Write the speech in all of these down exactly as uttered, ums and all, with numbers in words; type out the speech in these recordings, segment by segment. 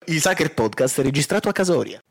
Il Sacher Podcast è registrato a Casoria.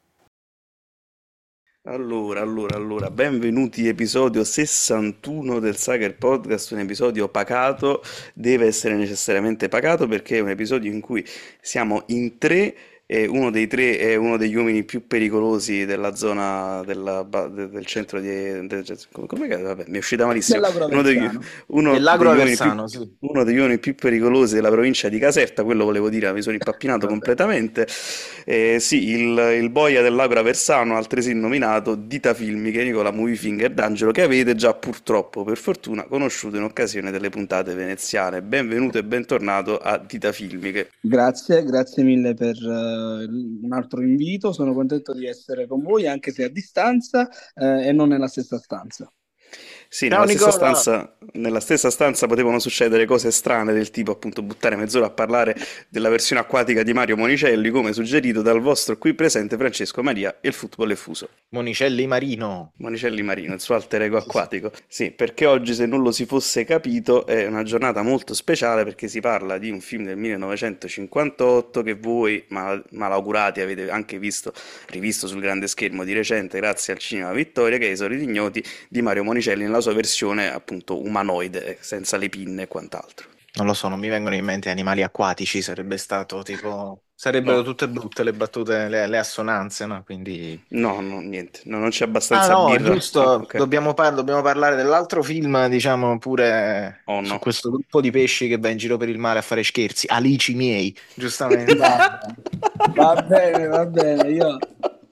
Allora, allora, allora, benvenuti episodio sessantuno del Sager Podcast, un episodio pacato, deve essere necessariamente pacato perché è un episodio in cui siamo in tre e uno dei tre è uno degli uomini più pericolosi della zona della ba- de- del centro di... de- come, come che- vabbè, mi è uscita malissimo. Dell'Agro Uno degli, Avezzano. uno Dell'Agro degli uomini più, Aversano, sì. uno degli uomini più pericolosi della provincia di Caserta, quello volevo dire, mi sono impappinato Vabbè. completamente. Eh, sì, il, il boia dell'Agro Aversano, altresì nominato Dita Filmiche, Nicola Moviefinger D'Angelo, che avete già purtroppo, per fortuna, conosciuto in occasione delle puntate veneziane. Benvenuto e bentornato a Dita Filmiche. Grazie, grazie mille per eh, un altro invito. Sono contento di essere con voi, anche se a distanza eh, e non nella stessa stanza. Sì, Ciao nella stessa Nicola! stanza, nella stessa stanza potevano succedere cose strane del tipo appunto buttare mezz'ora a parlare della versione acquatica di Mario Monicelli, come suggerito dal vostro qui presente Francesco Maria e il football è fuso. Monicelli Marino. Monicelli Marino, il suo alter ego Sì, sì. acquatico. Sì, perché oggi, se non lo si fosse capito, è una giornata molto speciale perché si parla di un film del millenovecentocinquantotto che voi, mal- malaugurati, avete anche visto, rivisto sul grande schermo di recente grazie al Cinema Vittoria, che è I Soliti Ignoti di Mario Monicelli nella sua versione appunto umanoide, senza le pinne e quant'altro. Non lo so, non mi vengono in mente animali acquatici, sarebbe stato tipo... Sarebbero No, tutte brutte le battute, le, le assonanze, no? Quindi... no, no, niente, no, non c'è Ah abbastanza no, birra. Ah, giusto, ok. dobbiamo, par- dobbiamo parlare dell'altro film, diciamo, pure Oh su no. questo gruppo di pesci che va in giro per il mare a fare scherzi. Alici miei, giustamente. Va bene, va bene, va bene. Io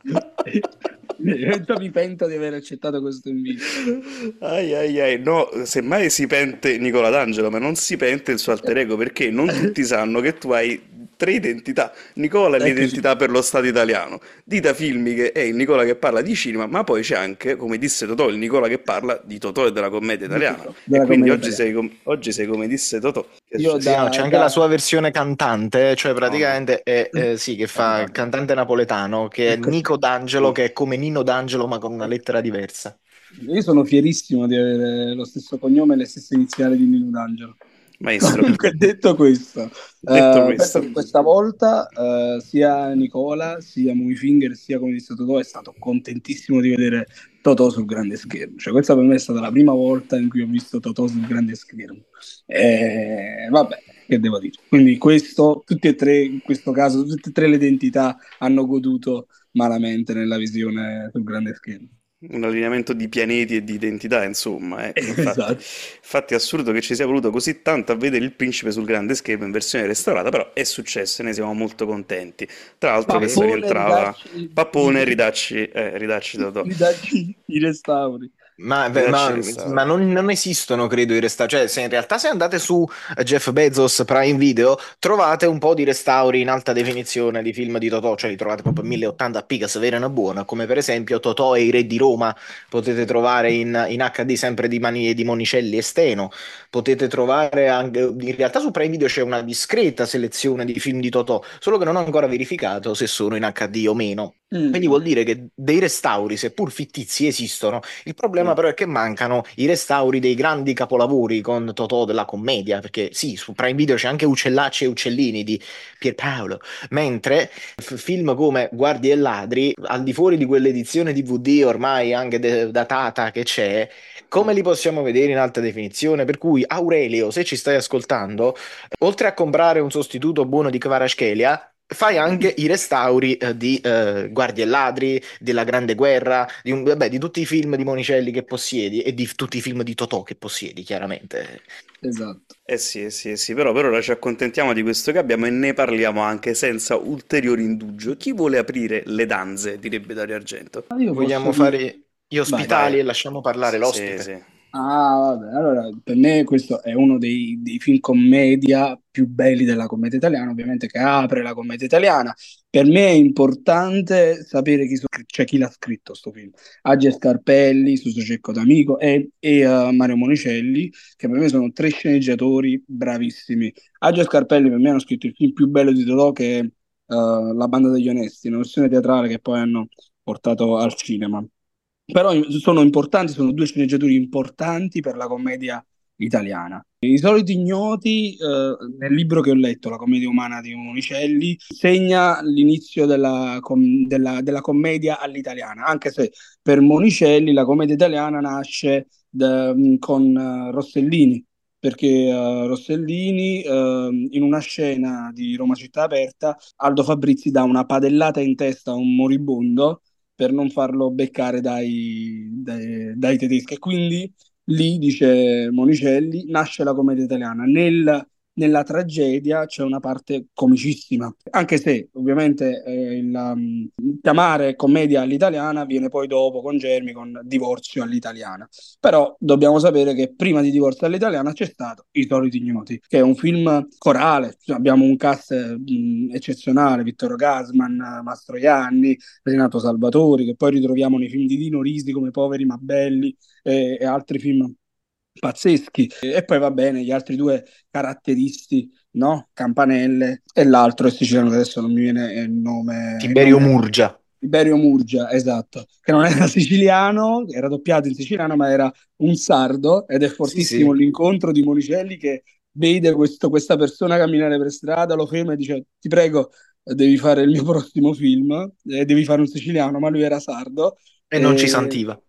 io mi pento di aver accettato questo invito. Ai ai ai, no, semmai si pente Nicola D'Angelo, ma non si pente il suo alter ego perché non tutti sanno che tu hai tre identità. Nicola è Eccoci l'identità qua. per lo Stato italiano, Dita Filmiche è il Nicola che parla di cinema, ma poi c'è anche, come disse Totò, il Nicola che parla di Totò e della commedia Di italiana. tutto, E della quindi commedia oggi italiana. sei, com- oggi sei come disse Totò. Che è Io successo? Sì, no, da, c'è anche la da... sua versione cantante, cioè Oh no. praticamente è, eh, sì, che fa il Capitano. cantante napoletano, che è Eccoci Nico qua. D'Angelo, Mm. che è come Nino D'Angelo, ma con una lettera diversa. Io sono fierissimo di avere lo stesso cognome e le stesse iniziali di Nino D'Angelo. Maestro, Comunque, detto questo, detto eh, questo. penso che questa volta eh, sia Nicola, sia Moviefinger, sia come disse Totò, è stato contentissimo di vedere Totò sul grande schermo. Cioè, questa per me è stata la prima volta in cui ho visto Totò sul grande schermo. E vabbè, che devo dire? Quindi questo, tutti e tre, in questo caso, tutte e tre le identità hanno goduto malamente nella visione sul grande schermo. Un allineamento di pianeti e di identità, insomma, ecco, infatti. Esatto. Infatti è assurdo che ci sia voluto così tanto a vedere il principe sul grande schermo in versione restaurata, però è successo e ne siamo molto contenti. Tra l'altro Sì. questo Pappone, rientrava, ridacci, Pappone, ridacci, eh, ridacci Totò. ridacci i restauri. Ma, beh, Ridacci ma- ma restauro. non, non esistono, credo, i restauri. Cioè, se in realtà se andate su Jeff Bezos Prime Video, trovate un po' di restauri in alta definizione di film di Totò, cioè li trovate proprio in mille ottanta p che se vera una buona, come per esempio Totò e i Re di Roma, potete trovare in, in acca di sempre di, Mani, di Monicelli e Steno, potete trovare anche, in realtà su Prime Video c'è una discreta selezione di film di Totò, solo che non ho ancora verificato se sono in acca di o meno. Quindi Mm. vuol dire che dei restauri, seppur fittizi, esistono. Il problema Mm. però è che mancano i restauri dei grandi capolavori con Totò della commedia, perché sì, su Prime Video c'è anche Uccellacci e Uccellini di Pierpaolo, mentre f- film come Guardie e Ladri, al di fuori di quell'edizione D V D ormai anche de- datata che c'è, come li possiamo vedere in alta definizione? Per cui Aurelio, se ci stai ascoltando, oltre a comprare un sostituto buono di Kvaratskhelia, fai anche i restauri eh, di eh, Guardie e Ladri, della Grande Guerra, di, un- vabbè, di tutti i film di Monicelli che possiedi e di f- tutti i film di Totò che possiedi, chiaramente. Esatto. Eh sì, eh sì, eh sì, però per ora ci accontentiamo di questo che abbiamo e ne parliamo anche senza ulteriori indugio. Chi vuole aprire le danze, direbbe Dario Argento. Ma io Vogliamo posso dire... fare gli Vai. Vai. ospitali e lasciamo parlare Sì, l'ospite? sì. Ah, vabbè, allora per me questo è uno dei, dei film commedia più belli della commedia italiana, ovviamente che apre la commedia italiana. Per me è importante sapere chi, so- cioè, chi l'ha scritto sto film. Agi Scarpelli, Suso Cecco D'Amico e, e, eh, Mario Monicelli, che per me sono tre sceneggiatori bravissimi. Agi Scarpelli per me hanno scritto il film più bello di Totò, che è eh, La banda degli onesti, una versione teatrale che poi hanno portato al cinema. Però sono importanti, sono due sceneggiatori importanti per la commedia italiana. I soliti ignoti, eh, nel libro che ho letto, La commedia umana di Monicelli, segna l'inizio della, com- della- della commedia all'italiana, anche se per Monicelli la commedia italiana nasce da- con eh, Rossellini, perché eh, Rossellini, eh, in una scena di Roma città aperta, Aldo Fabrizi dà una padellata in testa a un moribondo per non farlo beccare dai, dai, dai tedeschi. E quindi lì, dice Monicelli, nasce la commedia italiana. Nel- nella tragedia c'è una parte comicissima, anche se ovviamente eh, il, um, chiamare commedia all'italiana viene poi dopo con Germi, con Divorzio all'italiana. Però dobbiamo sapere che prima di Divorzio all'italiana c'è stato I soliti ignoti, che è un film corale. Cioè, abbiamo un cast mh, eccezionale: Vittorio Gassman, Mastroianni, Renato Salvatori, che poi ritroviamo nei film di Dino Risi come Poveri ma belli, e, e altri film pazzeschi. E poi va bene, gli altri due caratteristi, no? Campanelle, e l'altro è siciliano, che adesso non mi viene il nome, il Tiberio nome Murgia. Tiberio Murgia, esatto, che non era siciliano, era doppiato in siciliano, ma era un sardo, ed è Sì, fortissimo sì. l'incontro di Monicelli che vede questo- questa persona camminare per strada, lo ferma e dice: ti prego, devi fare il mio prossimo film, e devi fare un siciliano, ma lui era sardo. E non ci E... santiva.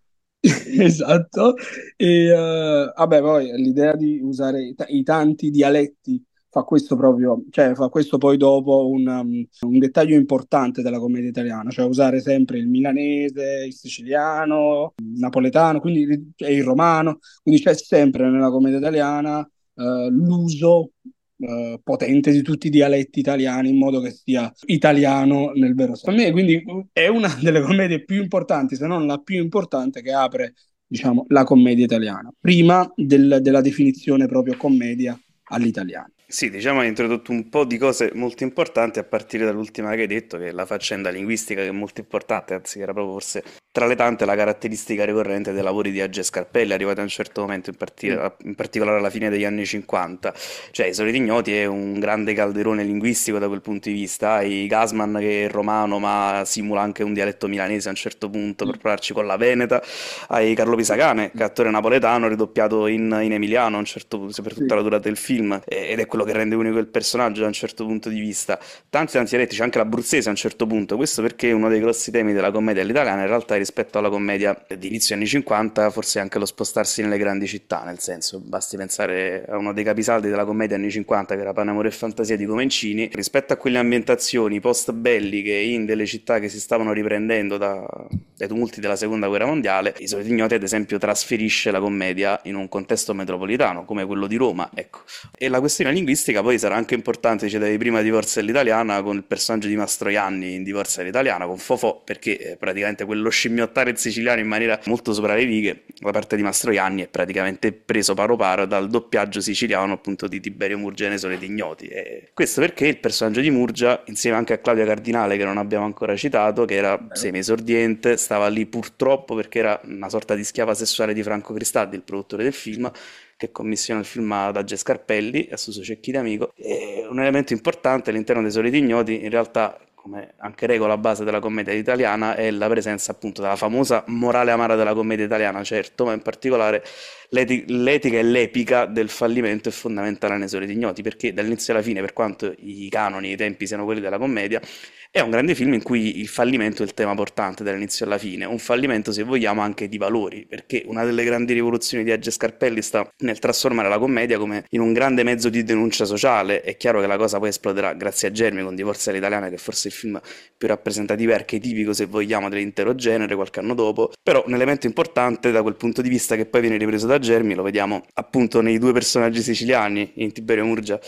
Esatto. E eh, vabbè, poi l'idea di usare i, ta- i tanti dialetti fa questo proprio, cioè fa questo poi dopo un, um, un dettaglio importante della commedia italiana, cioè usare sempre il milanese, il siciliano, il napoletano, quindi e il romano, quindi c'è sempre nella commedia italiana eh, l'uso eh, potente di tutti i dialetti italiani, in modo che sia italiano nel vero senso. Per me, quindi, è una delle commedie più importanti, se non la più importante, che apre, diciamo, la commedia italiana, prima del- della definizione proprio commedia all'italiana. Sì, diciamo hai introdotto un po' di cose molto importanti a partire dall'ultima che hai detto, che è la faccenda linguistica, che è molto importante, anzi che era proprio forse tra le tante la caratteristica ricorrente dei lavori di Age Scarpelli, arrivati a un certo momento, in, parti- Sì, in particolare alla fine degli anni cinquanta. Cioè, I Soliti Ignoti è un grande calderone linguistico da quel punto di vista. Hai Gasman che è romano ma simula anche un dialetto milanese a un certo punto per sì, provarci con la Veneta. Hai Carlo Pisacane, che è sì, attore napoletano, ridoppiato in, in emiliano a un certo punto, per tutta sì. la durata del film, e- ed è quello che rende unico il personaggio da un certo punto di vista. Tanti tanti dialetti, c'è anche l'abruzzese a un certo punto, questo perché uno dei grossi temi della commedia all'italiana in realtà rispetto alla commedia di inizio anni cinquanta, forse anche lo spostarsi nelle grandi città, nel senso, basti pensare a uno dei capisaldi della commedia anni cinquanta che era Pane, Amore e Fantasia di Comencini, rispetto a quelle ambientazioni post-belliche in delle città che si stavano riprendendo da- dai tumulti della seconda guerra mondiale. I Soliti Ignoti ad esempio trasferisce la commedia in un contesto metropolitano come quello di Roma, ecco. E la questione linguistica poi sarà anche importante, dicevi prima, Divorzia all'italiana, con il personaggio di Mastroianni in Divorzia all'italiana, con Fofò, perché eh, praticamente quello scimmiottare il siciliano in maniera molto sopra le righe, la parte di Mastroianni è praticamente preso paro paro dal doppiaggio siciliano appunto di Tiberio Murgia nei Soliti Ignoti. E questo perché il personaggio di Murgia, insieme anche a Claudia Cardinale, che non abbiamo ancora citato, che era Vero. semi-esordiente, stava lì purtroppo perché era una sorta di schiava sessuale di Franco Cristaldi, il produttore del film, che commissiona il film ad Age Scarpelli e a Suso Cecchi D'Amico. E un elemento importante all'interno dei Soliti Ignoti, in realtà, come anche regola base della commedia italiana, è la presenza appunto della famosa morale amara della commedia italiana, certo, ma in particolare l'eti- l'etica e l'epica del fallimento è fondamentale nei Soliti Ignoti, perché dall'inizio alla fine, per quanto i canoni e i tempi siano quelli della commedia, è un grande film in cui il fallimento è il tema portante dall'inizio alla fine, un fallimento se vogliamo anche di valori, perché una delle grandi rivoluzioni di Age Scarpelli sta nel trasformare la commedia come in un grande mezzo di denuncia sociale. È chiaro che la cosa poi esploderà grazie a Germi con Divorzia all'italiana, che è forse il film più rappresentativo e archetipico, se vogliamo, dell'intero genere, qualche anno dopo. Però un elemento importante da quel punto di vista, che poi viene ripreso da Germi, lo vediamo appunto nei due personaggi siciliani, in Tiberio Murgia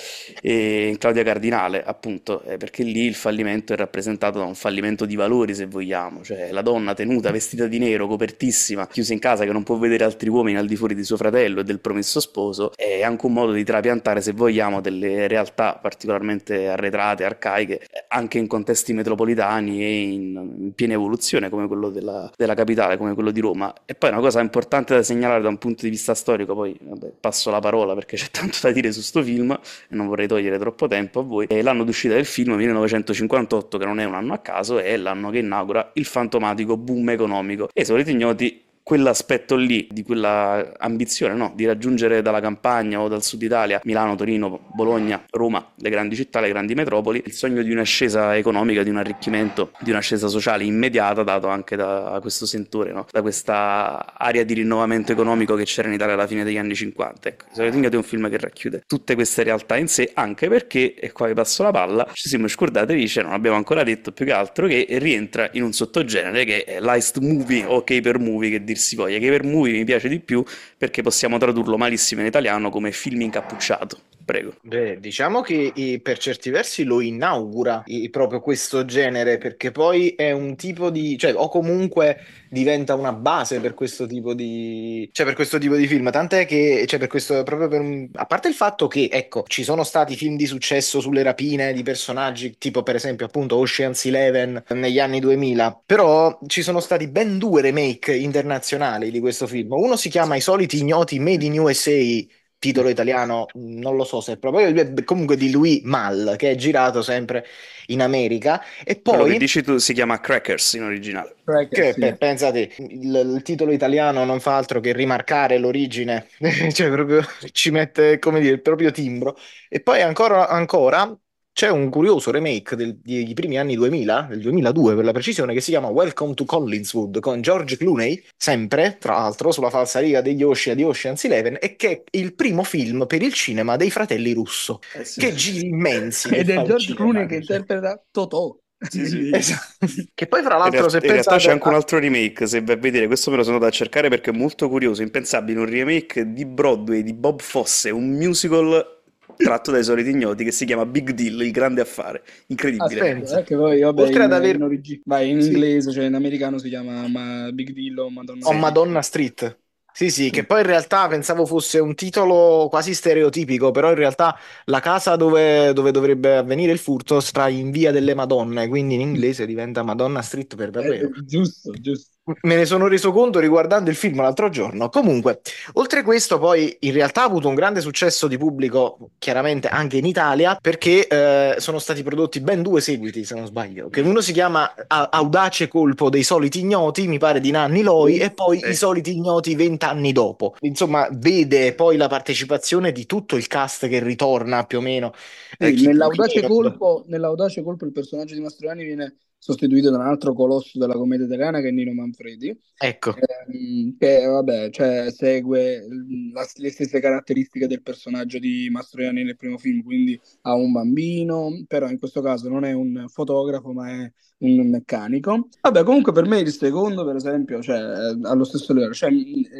e in Claudia Cardinale, appunto, eh, perché lì il fallimento è rappresentato da un fallimento di valori, se vogliamo, cioè la donna tenuta, vestita di nero, copertissima, chiusa in casa, che non può vedere altri uomini al di fuori di suo fratello e del promesso sposo, è anche un modo di trapiantare, se vogliamo, delle realtà particolarmente arretrate, arcaiche, anche in contesti metropolitani e in, in piena evoluzione, come quello della, della capitale, come quello di Roma. E poi una cosa importante da segnalare da un punto di vista storico, poi vabbè, passo la parola perché c'è tanto da dire su sto film e non vorrei togliere troppo tempo a voi. E l'anno d'uscita del film, millenovecentocinquantotto, che non è un anno a caso, è l'anno che inaugura il fantomatico boom economico. E I Soliti Ignoti quell'aspetto lì, di quella ambizione, no? Di raggiungere dalla campagna o dal sud Italia, Milano, Torino, Bologna, Roma, le grandi città, le grandi metropoli, il sogno di un'ascesa economica, di un arricchimento, di un'ascesa sociale immediata, dato anche da questo sentore, no? Da questa area di rinnovamento economico che c'era in Italia alla fine degli anni cinquanta. Ecco, I Soliti Ignoti è un film che racchiude tutte queste realtà in sé, anche perché, e qua vi passo la palla, ci siamo scordati, dice, non abbiamo ancora detto più che altro, che rientra in un sottogenere che è l'heist movie o caper movie, che dir si voglia. Caper movie mi piace di più perché possiamo tradurlo malissimo in italiano come film incappucciato. Prego. Beh, diciamo che eh, per certi versi lo inaugura eh, proprio questo genere, perché poi è un tipo di, cioè, o comunque diventa una base per questo tipo di, cioè, per questo tipo di film. Tant'è che, cioè, per questo, proprio per un- a parte il fatto che, ecco, ci sono stati film di successo sulle rapine di personaggi, tipo per esempio appunto Ocean's Eleven negli anni duemila, però ci sono stati ben due remake internazionali di questo film. Uno si chiama I Soliti Ignoti Made in U S A, titolo italiano, non lo so se è proprio, eh, comunque di Louis Malle, che è girato sempre in America, e Quello che poi, dici tu si chiama Crackers in originale. Cracker, che sì. pe- pensate, il, il titolo italiano non fa altro che rimarcare l'origine, cioè proprio ci mette, come dire, il proprio timbro, e poi ancora, ancora c'è un curioso remake del- dei primi anni duemila, del duemiladue per la precisione, che si chiama Welcome to Collinswood, con George Clooney, sempre, tra l'altro, sulla falsariga degli Ocean di Ocean's Eleven, e che è il primo film per il cinema dei fratelli Russo. Eh sì. Che giri immensi che Ed è fa il George Clooney cinema. che interpreta Totò. Sì, sì. Quindi, Esatto. Che poi, fra In l'altro, real- se in realtà c'è pensate anche un a... altro remake, se vai a vedere, questo me lo sono andato a cercare perché è molto curioso, impensabile, un remake di Broadway di Bob Fosse, un musical tratto dai Soliti Ignoti che si chiama Big Deal, il grande affare. Incredibile. aspetta, Pensa. eh, che poi vabbè Oltre ad in, aver... in, origi- vai, in Sì. inglese, cioè in americano si chiama ma, Big Deal o Madonna O Street. Madonna Street. Sì, sì, Sì. che poi in realtà pensavo fosse un titolo quasi stereotipico, però in realtà la casa dove, dove dovrebbe avvenire il furto sta in Via delle Madonne, quindi in inglese diventa Madonna Street per Eh, davvero. eh, giusto, giusto. Me ne sono reso conto riguardando il film l'altro giorno. Comunque, oltre questo, poi in realtà ha avuto un grande successo di pubblico, chiaramente anche in Italia, perché eh, sono stati prodotti ben due seguiti, se non sbaglio. Che uno si chiama A- Audace colpo dei soliti ignoti, mi pare di Nanni Loi, Sì, e poi I Eh, soliti ignoti vent'anni dopo. Insomma, vede poi la partecipazione di tutto il cast che ritorna più o meno. Eh, sì, chi più, chi nell'audace meno. colpo, nell'audace colpo il personaggio di Mastroianni viene sostituito da un altro colosso della commedia italiana che è Nino Manfredi, Ecco. ehm, che vabbè, cioè, segue mm, la- le stesse caratteristiche del personaggio di Mastroianni nel primo film, quindi ha un bambino, però in questo caso non è un fotografo, ma è un meccanico. Vabbè, comunque per me il secondo, per esempio, cioè, è allo stesso livello, cioè,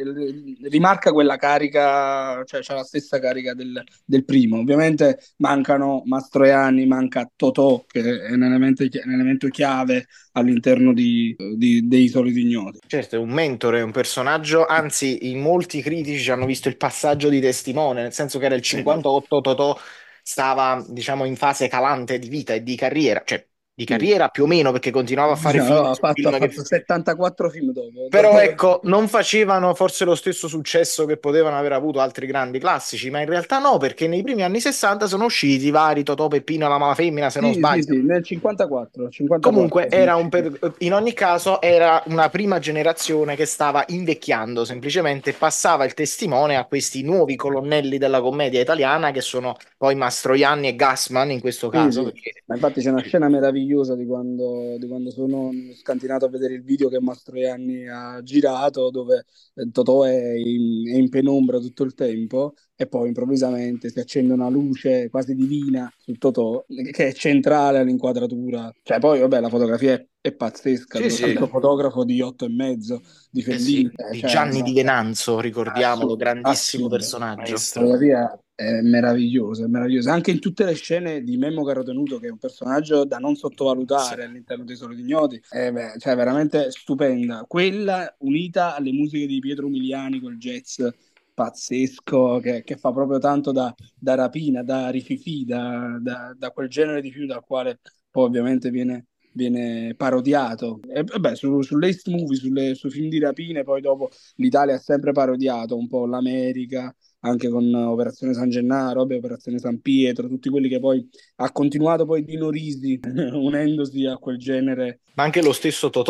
mm, rimarca quella carica, cioè c'ha la stessa carica del, del primo. Ovviamente mancano Mastroianni, manca Totò, che è un elemento, un elemento chiave all'interno di, di- dei Soliti Ignoti. Certo, è un mentore, è un personaggio, anzi, in molti critici hanno visto il passaggio di testimone, nel senso che era il sì. cinquantotto, Totò stava, diciamo, in fase calante di vita e di carriera, cioè di Sì. carriera più o meno, perché continuava a fare film No, ha su fatto, ha film che... fatto settantaquattro film dopo. Però ecco, non facevano forse lo stesso successo che potevano aver avuto altri grandi classici, ma in realtà no, perché nei primi anni sessanta sono usciti vari Totò, Peppino, la Malafemmina, se non Sì, sì, sbaglio. sì, nel cinquantaquattro, Comunque cinquantaquattro sono era un usciti. per- in ogni caso era una prima generazione che stava invecchiando, semplicemente passava il testimone a questi nuovi colonnelli della commedia italiana che sono poi Mastroianni e Gassman in questo Sì, caso, sì, perché ma infatti c'è una scena meravigliosa di quando, di quando sono scantinato a vedere il video che Mastroianni ha girato, dove eh, Totò è in, è in penombra tutto il tempo e poi improvvisamente si accende una luce quasi divina su Totò, che è centrale all'inquadratura. Cioè poi, vabbè, la fotografia è, è pazzesca, sì, dello sì, stesso fotografo di Otto e mezzo, di eh sì, Fellini, eh, di cioè, Gianni Di no, Venanzo, ricordiamolo, assurdo, grandissimo assurdo. personaggio. Maestro. Fotografia è meravigliosa, è meravigliosa. Anche in tutte le scene di Memmo Carotenuto, che è un personaggio da non Sì. sottovalutare all'interno dei Soliti Ignoti, è beh, cioè, veramente stupenda. Quella unita alle musiche di Pietro Umiliani col jazz pazzesco, che, che fa proprio tanto da, da rapina, da rififì, da, da- da quel genere di film dal quale poi ovviamente viene, viene parodiato. E vabbè, su, sull'Ace Movie, sulle- sui film di rapine, poi dopo l'Italia ha sempre parodiato un po' l'America, anche con Operazione San Gennaro, vabbè, Operazione San Pietro, tutti quelli che poi ha continuato poi Dino Risi unendosi a quel genere. Ma anche lo stesso Totò.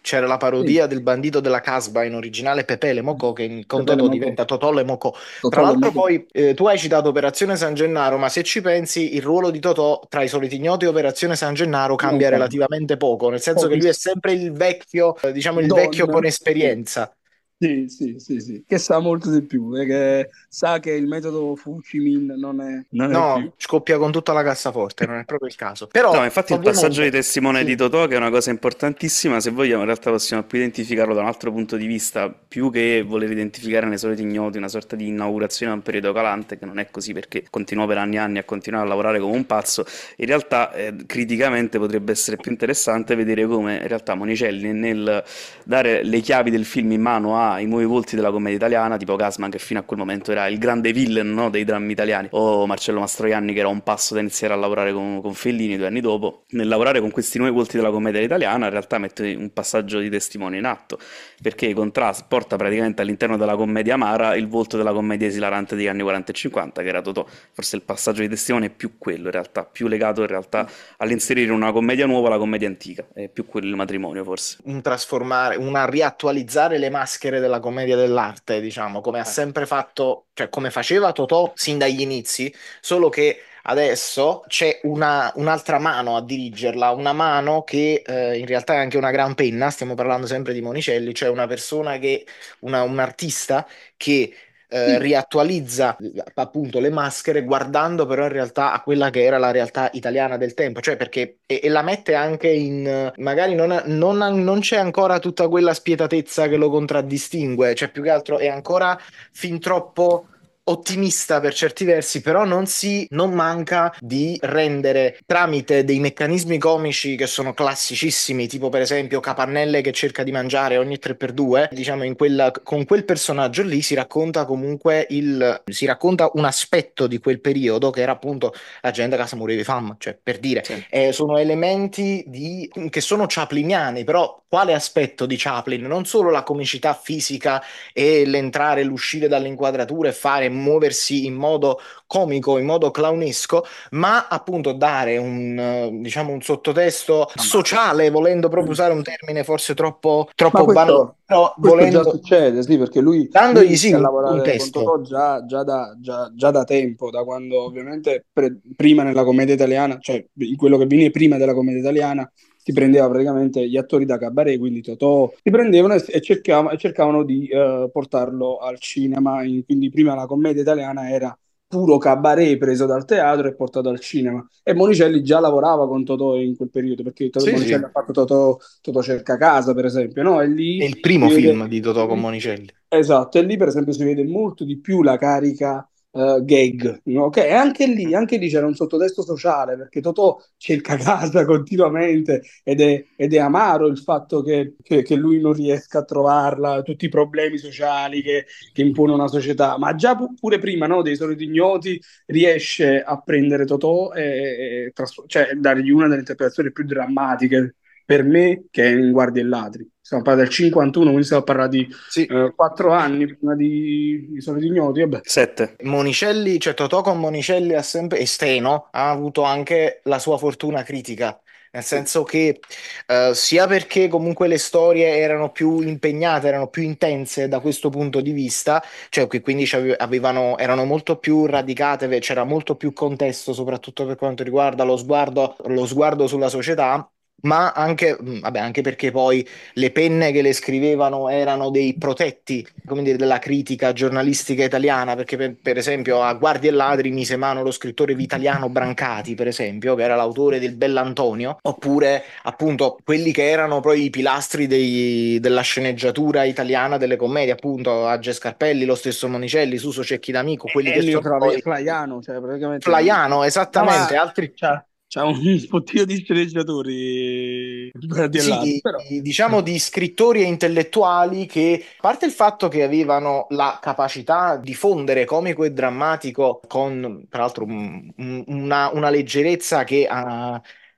c'era la Sì, parodia del bandito della Casbah, in originale Pepe Le Mocò, che in- con Pepe Le Totò Mocco, diventa Totò Le Mocò. Tra Totò Le l'altro Mocco. poi eh, tu hai citato Operazione San Gennaro, ma se ci pensi il ruolo di Totò tra i Soliti Ignoti e Operazione San Gennaro Non cambia cambia. relativamente poco, nel senso che lui è Pochissimo. sempre il vecchio, eh, diciamo il vecchio con Don. Sì. esperienza. Sì, sì, sì, sì, che sa molto di più, e che sa che il metodo Fu Chi Minh non è, non è più. No, scoppia con tutta la cassaforte, non è proprio il caso. No, ma Però, infatti il passaggio di ovviamente, testimone di sì. Totò, che è una cosa importantissima, se vogliamo in realtà possiamo più identificarlo da un altro punto di vista, più che voler identificare nei soliti ignoti una sorta di inaugurazione a un periodo calante, che non è così perché continuò per anni e anni a continuare a lavorare come un pazzo, in realtà eh, criticamente potrebbe essere più interessante vedere come in realtà Monicelli nel dare le chiavi del film in mano ai nuovi volti della commedia italiana, tipo Gasman che fino a quel momento era il grande villain, no, dei drammi italiani, o Marcello Mastroianni che era un passo da iniziare a lavorare con, con Fellini due anni dopo, nel lavorare con questi nuovi volti della commedia italiana in realtà mette un passaggio di testimone in atto, perché contrasta, porta praticamente all'interno della commedia amara il volto della commedia esilarante degli anni quaranta e cinquanta, che era Totò. Forse il passaggio di testimone è più quello in realtà, più legato in realtà all'inserire una commedia nuova la commedia antica, è più quello il matrimonio forse. Un trasformare, una riattualizzare le maschere della commedia dell'arte, diciamo, come ha Eh, sempre fatto, cioè come faceva Totò sin dagli inizi, solo che adesso c'è una- un'altra mano a dirigerla, una mano che eh, in realtà è anche una gran penna, stiamo parlando sempre di Monicelli, cioè una persona che, una- un artista che eh, sì, riattualizza appunto le maschere guardando però in realtà a quella che era la realtà italiana del tempo, cioè perché e, e la mette anche in magari non, non- non c'è ancora tutta quella spietatezza che lo contraddistingue, cioè più che altro è ancora fin troppo ottimista per certi versi, però non si non manca di rendere tramite dei meccanismi comici che sono classicissimi, tipo per esempio Capannelle che cerca di mangiare ogni tre per due, diciamo in quella, con quel personaggio lì si racconta comunque il, si racconta un aspetto di quel periodo che era appunto la gente che si moriva di fame, cioè per dire, Sì. eh, sono elementi di, che sono chapliniani, però quale aspetto di Chaplin? Non solo la comicità fisica e l'entrare e l'uscire dall'inquadratura e fare muoversi in modo comico, in modo clownesco, ma appunto dare un, eh, diciamo, un sottotesto ma, sociale, volendo proprio usare un termine forse troppo, ma troppo banale, questo, però questo già volendo, succede, sì, perché lui, lui dandogli sì inizia a un, un lavorare con testo. Totò già, già da, già- già da tempo, da quando ovviamente pre- prima nella commedia italiana, cioè in quello che viene prima della commedia italiana, si prendeva praticamente gli attori da cabaret, quindi Totò, si prendevano e, e cercavano, e cercavano di eh, portarlo al cinema, in- quindi prima la commedia italiana era puro cabaret preso dal teatro e portato al cinema. E Monicelli già lavorava con Totò in quel periodo, perché Totò- Sì, sì. Monicelli ha fatto Totò, Totò cerca casa, per esempio, no? E È lì il si primo film vede, di Totò con lì- Monicelli. esatto, e lì per esempio si vede molto di più la carica eh, gag, no? Che anche lì, anche lì c'era un sottotesto sociale, perché Totò cerca casa continuamente ed è, ed è amaro il fatto che, che- che lui non riesca a trovarla, tutti i problemi sociali che, che impone una società, ma già pu- pure prima, no, dei soliti ignoti riesce a prendere Totò e, e tras- cioè, dargli una delle interpretazioni più drammatiche per me, che è in Guardie e Ladri. Stiamo parlando del cinquantuno, quindi stiamo parlando di Sì. eh, quattro anni prima di, di Soliti Ignoti. Vabbè. Sette. Monicelli, cioè Totò con Monicelli ha sempre, e Steno ha avuto anche la sua fortuna critica, nel senso che eh, sia perché comunque le storie erano più impegnate, erano più intense da questo punto di vista, cioè che quindi c'ave- avevano, erano molto più radicate, c'era molto più contesto, soprattutto per quanto riguarda lo sguardo, lo sguardo sulla società. Ma anche, mh, vabbè, anche perché poi le penne che le scrivevano erano dei protetti, come dire, della critica giornalistica italiana, perché per, per esempio a Guardie e Ladri mise mano lo scrittore Vitaliano Brancati, per esempio, che era l'autore del Bell'Antonio, oppure appunto quelli che erano poi i pilastri dei- della sceneggiatura italiana delle commedie, appunto Age Scarpelli, lo stesso Monicelli, Suso Cecchi d'Amico, quelli che Ennio sono Flave- poi Flaiano, cioè praticamente Flaiano, no, esattamente, ma altri. c'ha, c'ha un fottio di sceneggiatori guardi Sì, là, di, però diciamo di scrittori e intellettuali che, a parte il fatto che avevano la capacità di fondere comico e drammatico con, tra l'altro, un- un- una, una leggerezza che, ah,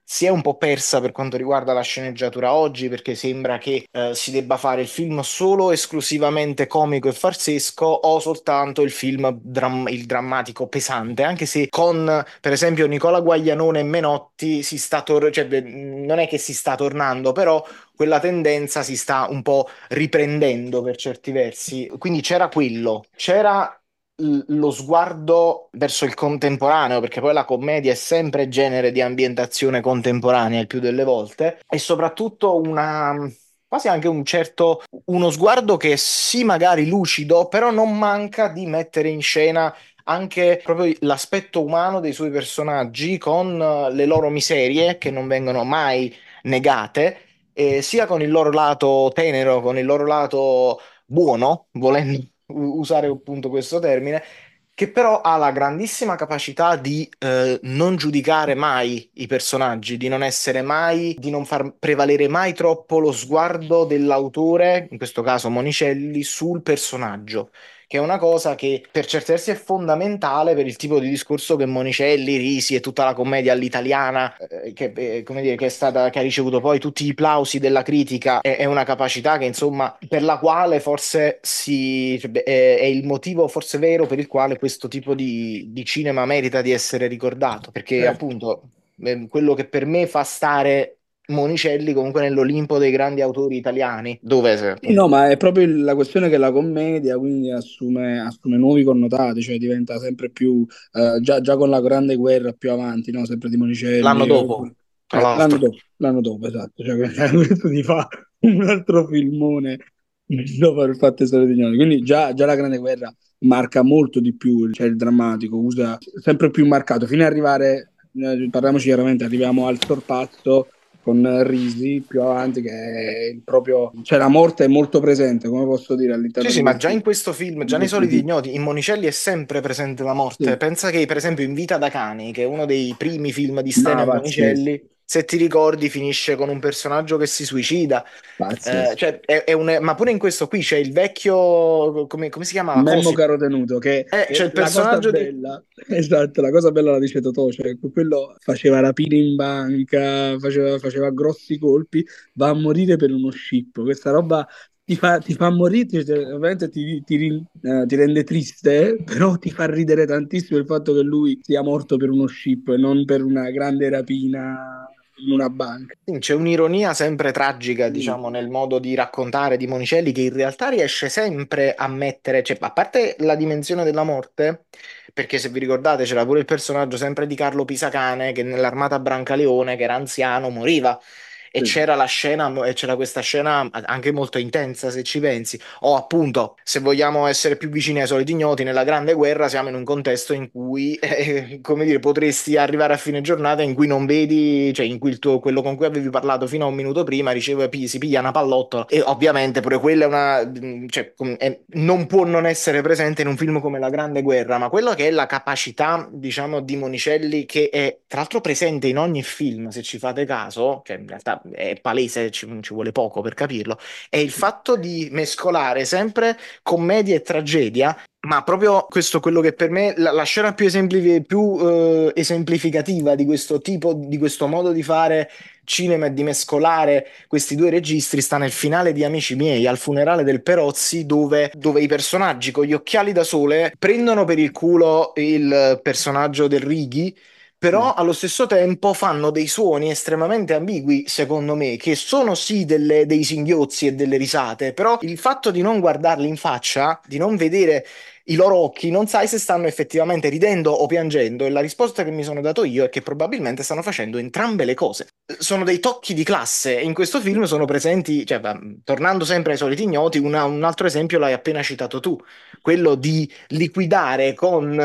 si è un po' persa per quanto riguarda la sceneggiatura oggi, perché sembra che eh, si debba fare il film solo esclusivamente comico e farsesco o soltanto il film dram- il drammatico pesante, anche se con, per esempio, Nicola Guaglianone e Menotti si sta tor- cioè, beh, non è che si sta tornando, però quella tendenza si sta un po' riprendendo per certi versi. Quindi c'era quello, c'era l- lo sguardo verso il contemporaneo, perché poi la commedia è sempre genere di ambientazione contemporanea il più delle volte, e soprattutto una, quasi anche un certo, uno sguardo che sì, magari lucido, però non manca di mettere in scena anche proprio l'aspetto umano dei suoi personaggi con eh, le loro miserie che non vengono mai negate, eh, sia con il loro lato tenero, con il loro lato buono, volendo u- usare appunto questo termine, che però ha la grandissima capacità di eh, non giudicare mai i personaggi, di non essere mai, di non far prevalere mai troppo lo sguardo dell'autore, in questo caso Monicelli, sul personaggio. Che è una cosa che per certi versi è fondamentale per il tipo di discorso che Monicelli, Risi e tutta la commedia all'italiana, eh, che, eh, come dire, che è stata, che ha ricevuto poi tutti i plausi della critica, è, è una capacità che, insomma, per la quale forse si, cioè, beh, è, è il motivo forse vero per il quale questo tipo di, di cinema merita di essere ricordato, perché Certo. appunto eh, quello che per me fa stare Monicelli comunque nell'Olimpo dei grandi autori italiani, dove se, Sì, appunto. no, ma è proprio il- la questione che la commedia quindi assume, assume nuovi connotati, cioè diventa sempre più, eh, già, già con la Grande Guerra più avanti, no? Sempre di L'anno Monicelli, eh, dopo, tra eh, l'anno l'altro. dopo, l'anno dopo, esatto, cioè, questo ti fa un altro filmone dopo aver fatto i soliti ignoti. Quindi già, già la Grande Guerra marca molto di più, cioè il drammatico, usa sempre più marcato, fino ad arrivare, eh, parliamoci chiaramente, arriviamo al sorpasso con Risi più avanti, che è il proprio, cioè la morte è molto presente, come posso dire, Sì, all'interno sì, di ma già in questi, questo film, di già nei questi Soliti film. Ignoti, in Monicelli è sempre presente la morte. Sì. Pensa che, per esempio, in Vita da cani, che è uno dei primi film di Stene No, e pazzesco, Monicelli, se ti ricordi, finisce con un personaggio che si suicida. Eh, pazzesco. cioè, è, è un- ma pure in questo qui c'è il vecchio, come, come si chiama? Memmo Cosi. caro tenuto, che, Eh, c'è che il la cosa personaggio di... bella, esatto, la cosa bella la dice Totò, cioè quello faceva rapine in banca, faceva, faceva grossi colpi, va a morire per uno scippo, questa roba ti fa, ti fa morire, cioè, ovviamente ti, ti rin- eh, ti rende triste, però ti fa ridere tantissimo il fatto che lui sia morto per uno scippo e non per una grande rapina in una banca. Sì, c'è un'ironia sempre tragica, Mm. diciamo, nel modo di raccontare di Monicelli che in realtà riesce sempre a mettere, cioè, a parte la dimensione della morte, perché se vi ricordate c'era pure il personaggio sempre di Carlo Pisacane che nell'Armata Brancaleone, che era anziano, moriva. E Sì. c'era la scena, e c'era questa scena anche molto intensa se ci pensi. O appunto, se vogliamo essere più vicini ai soliti ignoti, nella Grande Guerra siamo in un contesto in cui, eh, come dire, potresti arrivare a fine giornata in cui non vedi, cioè in cui il tuo, quello con cui avevi parlato fino a un minuto prima riceve, pi- si piglia una pallottola. E ovviamente pure quella è una, cioè, com- è- non può non essere presente in un film come La Grande Guerra, ma quello che è la capacità, diciamo, di Monicelli, che è tra l'altro presente in ogni film, se ci fate caso, cioè in realtà è palese, ci, ci vuole poco per capirlo, è il fatto di mescolare sempre commedia e tragedia, ma proprio questo, quello che per me la, la scena più, esempli- più, eh, esemplificativa di questo tipo, di questo modo di fare cinema e di mescolare questi due registri sta nel finale di Amici miei, al funerale del Perozzi, dove, dove i personaggi con gli occhiali da sole prendono per il culo il personaggio del Righi, Eh. però allo stesso tempo fanno dei suoni estremamente ambigui, secondo me, che sono sì delle- dei singhiozzi e delle risate, però il fatto di non guardarli in faccia, di non vedere i loro occhi, non sai se stanno effettivamente ridendo o piangendo, e la risposta che mi sono dato io è che probabilmente stanno facendo entrambe le cose. Sono dei tocchi di classe e in questo film sono presenti, cioè, va, tornando sempre ai soliti ignoti, una- un altro esempio l'hai appena citato tu, quello di liquidare con,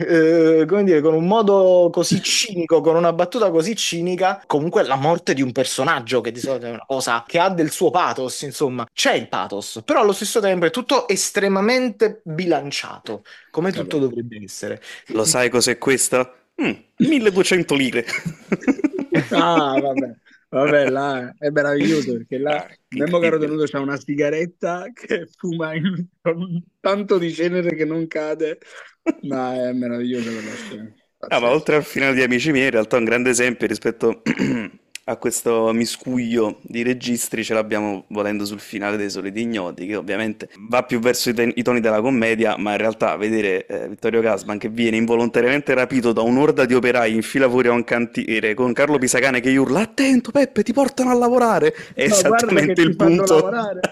eh, come dire, con un modo così cinico, con una battuta così cinica, comunque la morte di un personaggio, che di solito è una cosa che ha del suo pathos, insomma, c'è il pathos, però allo stesso tempo è tutto estremamente bilanciato, come tutto Vabbè. dovrebbe essere. Lo sai cos'è questa? Mm, milleduecento lire. Ah, vabbè, vabbè, là è meraviglioso perché là Ah, Memo Caro incredibile. Tenuto c'ha una sigaretta che fuma in, con tanto di cenere che non cade, ma è meravigliosa quella scena. Ah, ma pazzesco. oltre al finale di Amici miei, in realtà un grande esempio rispetto a questo miscuglio di registri ce l'abbiamo volendo sul finale dei Soliti Ignoti, che ovviamente va più verso i, ten- i toni della commedia, ma in realtà vedere eh, Vittorio Gassman che viene involontariamente rapito da un'orda di operai in fila fuori a un cantiere con Carlo Pisacane che gli urla "Attento Peppe, ti portano a lavorare!" È Ma guarda che esattamente ti il fanno punto. lavorare.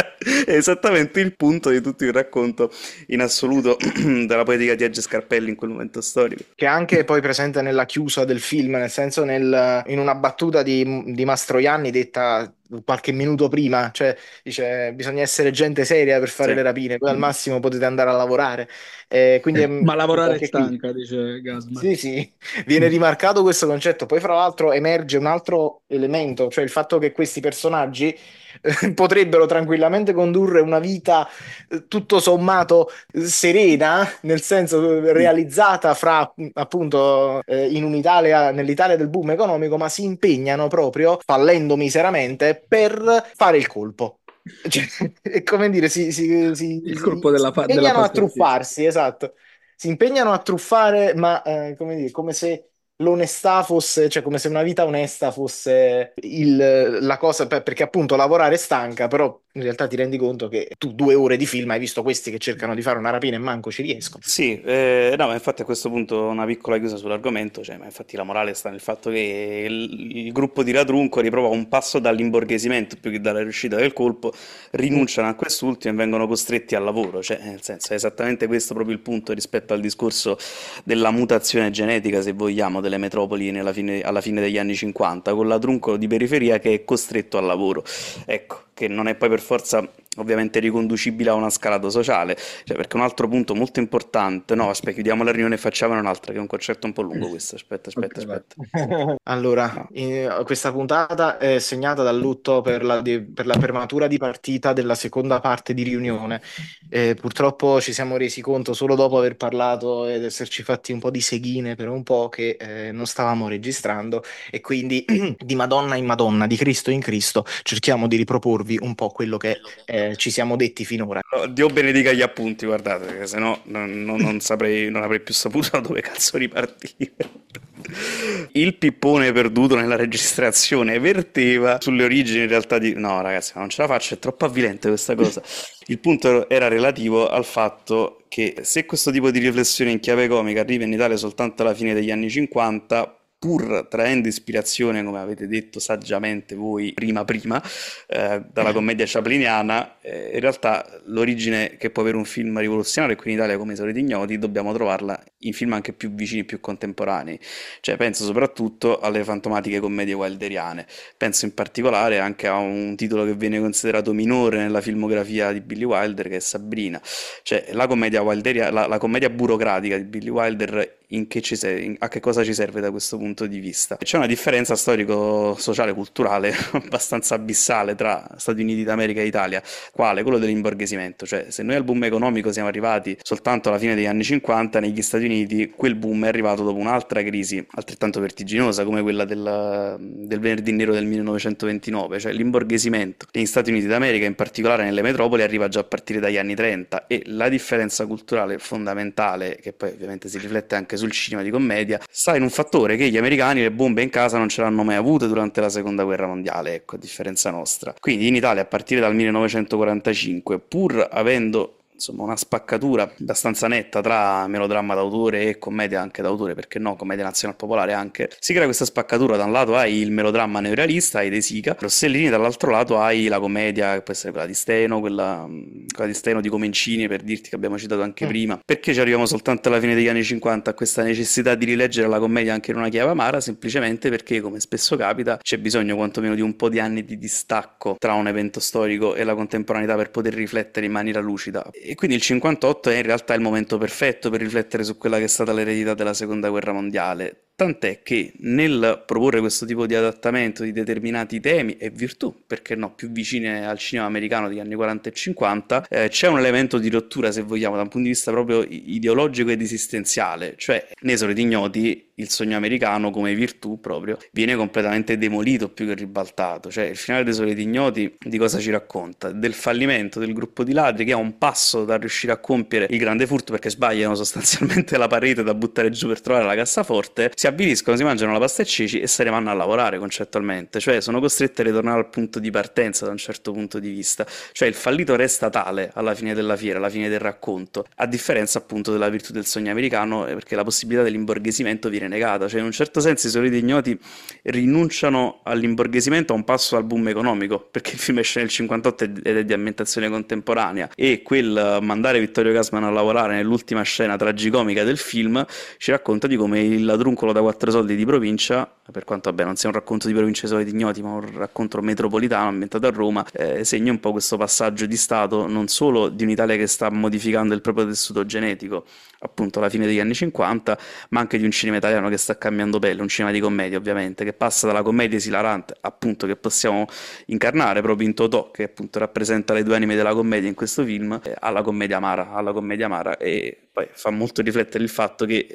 È esattamente il punto di tutto il racconto in assoluto della poetica di Age Scarpelli in quel momento storico. Che è anche poi presente nella chiusa del film, nel senso nel- in una battuta di, di Mastroianni detta qualche minuto prima, cioè dice bisogna essere gente seria per fare Sì. le rapine, poi al massimo potete andare a lavorare. Eh, quindi è- Ma lavorare è anche qui. stanca, dice Gasman. Sì, sì, viene rimarcato questo concetto. Poi, fra l'altro, emerge un altro elemento, cioè il fatto che questi personaggi eh, potrebbero tranquillamente condurre una vita eh, tutto sommato eh, serena, nel senso eh, realizzata fra appunto eh, in un'Italia, nell'Italia del boom economico, ma si impegnano proprio, fallendo miseramente, per fare il colpo. Cioè, è come dire, si, si- si- Il si- colpo si della, fa- della impegnano a patriottica. truffarsi, esatto. Si impegnano a truffare, ma eh, come dire, come se l'onestà fosse, cioè come se una vita onesta fosse il- la cosa, per- perché appunto lavorare stanca, però in realtà ti rendi conto che tu due ore di film hai visto questi che cercano di fare una rapina e manco ci riescono. Sì, eh, no, ma infatti a questo punto una piccola chiusa sull'argomento, cioè, ma infatti la morale sta nel fatto che il, il gruppo di Radrunco riprova un passo dall'imborghesimento più che dalla riuscita del colpo, Mm. rinunciano a quest'ultimo e vengono costretti al lavoro, cioè nel senso è esattamente questo proprio il punto rispetto al discorso della mutazione genetica, se vogliamo, delle metropoli nella fine- alla fine degli anni cinquanta, con Ladrunco di periferia che è costretto al lavoro, ecco, che non è poi per forza ovviamente riconducibile a una scalata sociale, cioè, perché un altro punto molto importante, no, aspetta, chiudiamo la riunione e facciamone un'altra, che è un concetto un po' lungo questo, aspetta, Ok, aspetta, vai. aspetta. Allora, No. in- questa puntata è segnata dal lutto per la, di- per la prematura di partita della seconda parte di riunione. Eh, purtroppo ci siamo resi conto solo dopo aver parlato ed esserci fatti un po' di seghine per un po' che eh, non stavamo registrando e quindi di Madonna in Madonna, di Cristo in Cristo, cerchiamo di riproporvi un po' quello che eh, ci siamo detti finora. No, Dio benedica gli appunti, guardate, perché sennò non, non- non saprei, non avrei più saputo da dove cazzo ripartire. Il pippone perduto nella registrazione verteva sulle origini in realtà di... No, ragazzi, non ce la faccio, è troppo avvilente questa cosa. Il punto era relativo al fatto che se questo tipo di riflessione in chiave comica arriva in Italia soltanto alla fine degli anni cinquanta, pur traendo ispirazione, come avete detto saggiamente voi prima prima, eh, dalla commedia chapliniana, eh, in realtà l'origine che può avere un film rivoluzionario qui in Italia come I Soliti Ignoti dobbiamo trovarla in film anche più vicini, più contemporanei. Cioè penso soprattutto alle fantomatiche commedie wilderiane. Penso in particolare anche a un titolo che viene considerato minore nella filmografia di Billy Wilder, che è Sabrina. Cioè la commedia wilderia- la, la commedia burocratica di Billy Wilder in che ci se- in- a che cosa ci serve da questo punto di vista? C'è una differenza storico-sociale, culturale abbastanza abissale tra Stati Uniti d'America e Italia, quale? Quello dell'imborghesimento. Cioè se noi al boom economico siamo arrivati soltanto alla fine degli anni cinquanta, negli Stati Uniti quel boom è arrivato dopo un'altra crisi altrettanto vertiginosa come quella del, del venerdì nero del millenovecentoventinove, cioè l'imborghesimento negli Stati Uniti d'America, in particolare nelle metropoli, arriva già a partire dagli anni trenta e la differenza culturale fondamentale, che poi ovviamente si riflette anche sul cinema di commedia, sta in un fattore che gli americani le bombe in casa non ce l'hanno mai avute durante la seconda guerra mondiale, ecco, a differenza nostra. Quindi in Italia a partire dal millenovecentoquarantacinque, pur avendo insomma una spaccatura abbastanza netta tra melodramma d'autore e commedia anche d'autore, perché no, commedia nazionale popolare anche, si crea questa spaccatura. Da un lato hai il melodramma neorealista, hai De Sica, Rossellini, dall'altro lato hai la commedia che può essere quella di Steno, quella, quella di Steno, di Comencini, per dirti, che abbiamo citato anche Mm. prima. Perché ci arriviamo soltanto alla fine degli anni cinquanta a questa necessità di rileggere la commedia anche in una chiave amara? Semplicemente perché, come spesso capita, c'è bisogno quantomeno di un po' di anni di distacco tra un evento storico e la contemporaneità per poter riflettere in maniera lucida. E quindi il cinquantotto è in realtà il momento perfetto per riflettere su quella che è stata l'eredità della seconda guerra mondiale. Tant'è che nel proporre questo tipo di adattamento di determinati temi e virtù, perché no, più vicine al cinema americano degli anni quaranta e cinquanta, eh, c'è un elemento di rottura, se vogliamo, da un punto di vista proprio ideologico ed esistenziale, cioè nei Soliti Ignoti il sogno americano come virtù proprio viene completamente demolito più che ribaltato. Cioè il finale dei Soliti Ignoti di cosa ci racconta? Del fallimento del gruppo di ladri che ha un passo da riuscire a compiere il grande furto, perché sbagliano sostanzialmente la parete da buttare giù per trovare la cassaforte, si avviliscono, si mangiano la pasta e ceci e se ne vanno a lavorare concettualmente. Cioè sono costretti a ritornare al punto di partenza da un certo punto di vista. Cioè il fallito resta tale alla fine della fiera, alla fine del racconto, a differenza appunto della virtù del sogno americano, perché la possibilità dell'imborghesimento viene negata. Cioè in un certo senso i Soliti Ignoti rinunciano all'imborghesimento a un passo al boom economico, perché il film esce nel cinquantotto ed è di ambientazione contemporanea, e quel mandare Vittorio Gassman a lavorare nell'ultima scena tragicomica del film ci racconta di come il ladruncolo da quattro soldi di provincia, per quanto vabbè non sia un racconto di provincia dei Soliti Ignoti ma un racconto metropolitano ambientato a Roma, eh, segna un po' questo passaggio di stato non solo di un'Italia che sta modificando il proprio tessuto genetico appunto alla fine degli anni cinquanta, ma anche di un cinema italiano che sta cambiando pelle, un cinema di commedia ovviamente, che passa dalla commedia esilarante appunto che possiamo incarnare proprio in Totò, che appunto rappresenta le due anime della commedia in questo film, eh, alla commedia amara, alla commedia amara, e poi fa molto riflettere il fatto che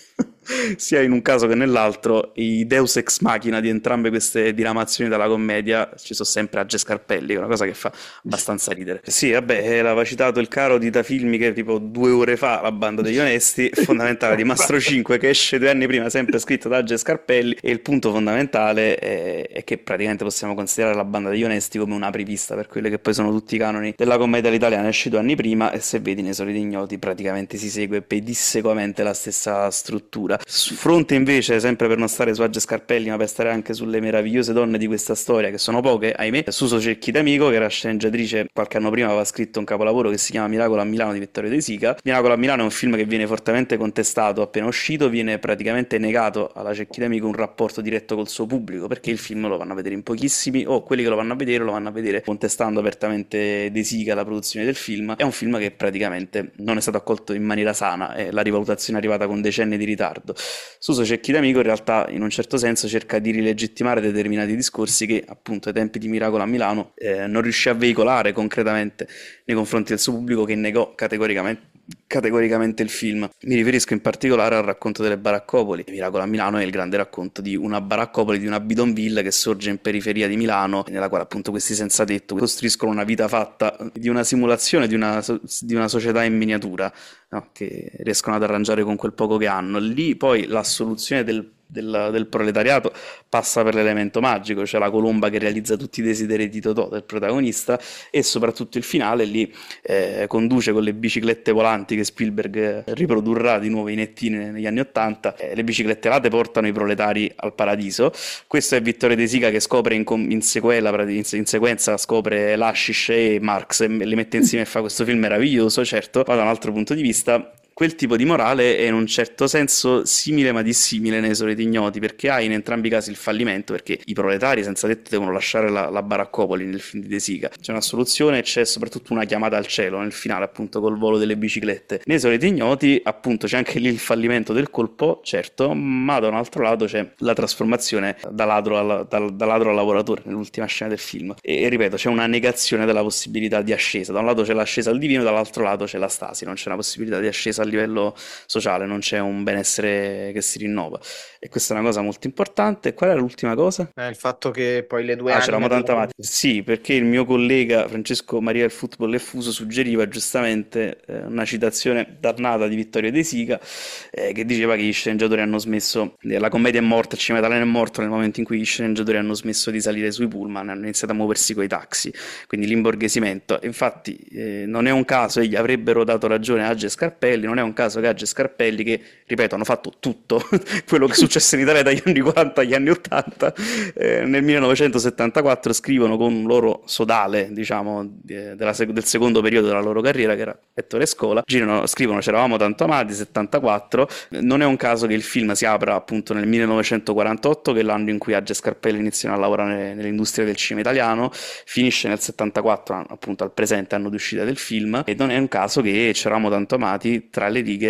sia in un caso che nell'altro i deus ex machina di entrambe queste diramazioni della commedia ci sono sempre Age Scarpelli, che è una cosa che fa abbastanza ridere. Sì, vabbè, l'aveva citato il caro di Da Filmiche tipo due ore fa, La banda degli onesti, fondamentale di Mastro cinque, che esce due anni prima, sempre scritto da Age Scarpelli, e il punto fondamentale è, è che praticamente possiamo considerare La banda degli onesti come un'apripista per quelle che poi sono tutti i canoni della commedia all'italiana. Esce due anni prima e se vedi nei Soliti Ignoti praticamente si segue pedissequamente la stessa struttura. Su fronte invece, sempre per non stare su Age Scarpelli ma per stare anche sulle meravigliose donne di questa storia, che sono poche ahimè, Suso Cecchi d'Amico, che era sceneggiatrice, qualche anno prima aveva scritto un capolavoro che si chiama Miracolo a Milano di Vittorio De Sica. Miracolo a Milano è un film che viene fortemente contestato appena uscito, viene praticamente negato alla Cecchi d'Amico un rapporto diretto col suo pubblico, perché il film lo vanno a vedere in pochissimi, o quelli che lo vanno a vedere lo vanno a vedere contestando apertamente De Sica la produzione del film. È un film che praticamente non è stato accolto in maniera sana e la rivalutazione è arrivata con decenni di ritardo. Suso Cecchi d'Amico in realtà in un certo senso cerca di rilegittimare determinati discorsi che appunto ai tempi di Miracolo a Milano eh, non riuscì a veicolare concretamente nei confronti del suo pubblico, che negò categoricamente categoricamente il film. Mi riferisco in particolare al racconto delle baraccopoli. Miracolo a Milano è il grande racconto di una baraccopoli, di una bidonville che sorge in periferia di Milano, nella quale appunto questi senza tetto costruiscono una vita fatta di una simulazione di una, di una società in miniatura, no? Che riescono ad arrangiare con quel poco che hanno. Lì poi la soluzione del Del, del proletariato passa per l'elemento magico, cioè la colomba che realizza tutti i desideri di Totò, del protagonista, e soprattutto il finale lì eh, conduce con le biciclette volanti che Spielberg riprodurrà di nuovo in E T negli anni ottanta. Eh, le biciclette volate portano i proletari al paradiso. Questo è Vittorio De Sica che scopre in, in sequela, in, in sequenza scopre Lashish e Marx e li mette insieme e fa questo film meraviglioso, certo, ma da un altro punto di vista. Quel tipo di morale è in un certo senso simile ma dissimile nei Soliti Ignoti, perché ha in entrambi i casi il fallimento, perché i proletari senza tetto devono lasciare la, la baraccopoli nel film di De Sica. C'è una soluzione e c'è soprattutto una chiamata al cielo nel finale, appunto col volo delle biciclette. Nei Soliti Ignoti appunto c'è anche lì il fallimento del colpo, certo, ma da un altro lato c'è la trasformazione da ladro, alla, da, da ladro a lavoratore nell'ultima scena del film, e, e ripeto, c'è una negazione della possibilità di ascesa. Da un lato c'è l'ascesa al divino, dall'altro lato c'è la stasi, non c'è una possibilità di ascesa al livello sociale, non c'è un benessere che si rinnova, e questa è una cosa molto importante. Qual è l'ultima cosa? Eh, il fatto che poi le due Ah, anime c'eravamo tanto della- avanti. Sì, perché il mio collega Francesco Maria del Football e Fuso suggeriva giustamente eh, una citazione dannata di Vittorio De Sica, eh, che diceva che gli sceneggiatori hanno smesso, eh, la commedia è morta, il cinema italiano è morto nel momento in cui gli sceneggiatori hanno smesso di salire sui pullman e hanno iniziato a muoversi coi taxi, quindi l'imborghesimento. Infatti eh, non è un caso, e gli avrebbero dato ragione a Age Scarpelli, non è un caso che Age Scarpelli, che ripeto hanno fatto tutto quello che è successo in Italia dagli anni quaranta agli anni ottanta, eh, nel millenovecentosettantaquattro scrivono con un loro sodale, diciamo, eh, della sec- del secondo periodo della loro carriera, che era Ettore Scola, girano, scrivono C'eravamo tanto amati, settantaquattro. Non è un caso che il film si apra appunto nel millenovecentoquarantotto, che è l'anno in cui Age Scarpelli iniziano a lavorare nell'industria del cinema italiano, finisce nel settantaquattro, appunto al presente anno di uscita del film, e non è un caso che C'eravamo tanto amati tra le righe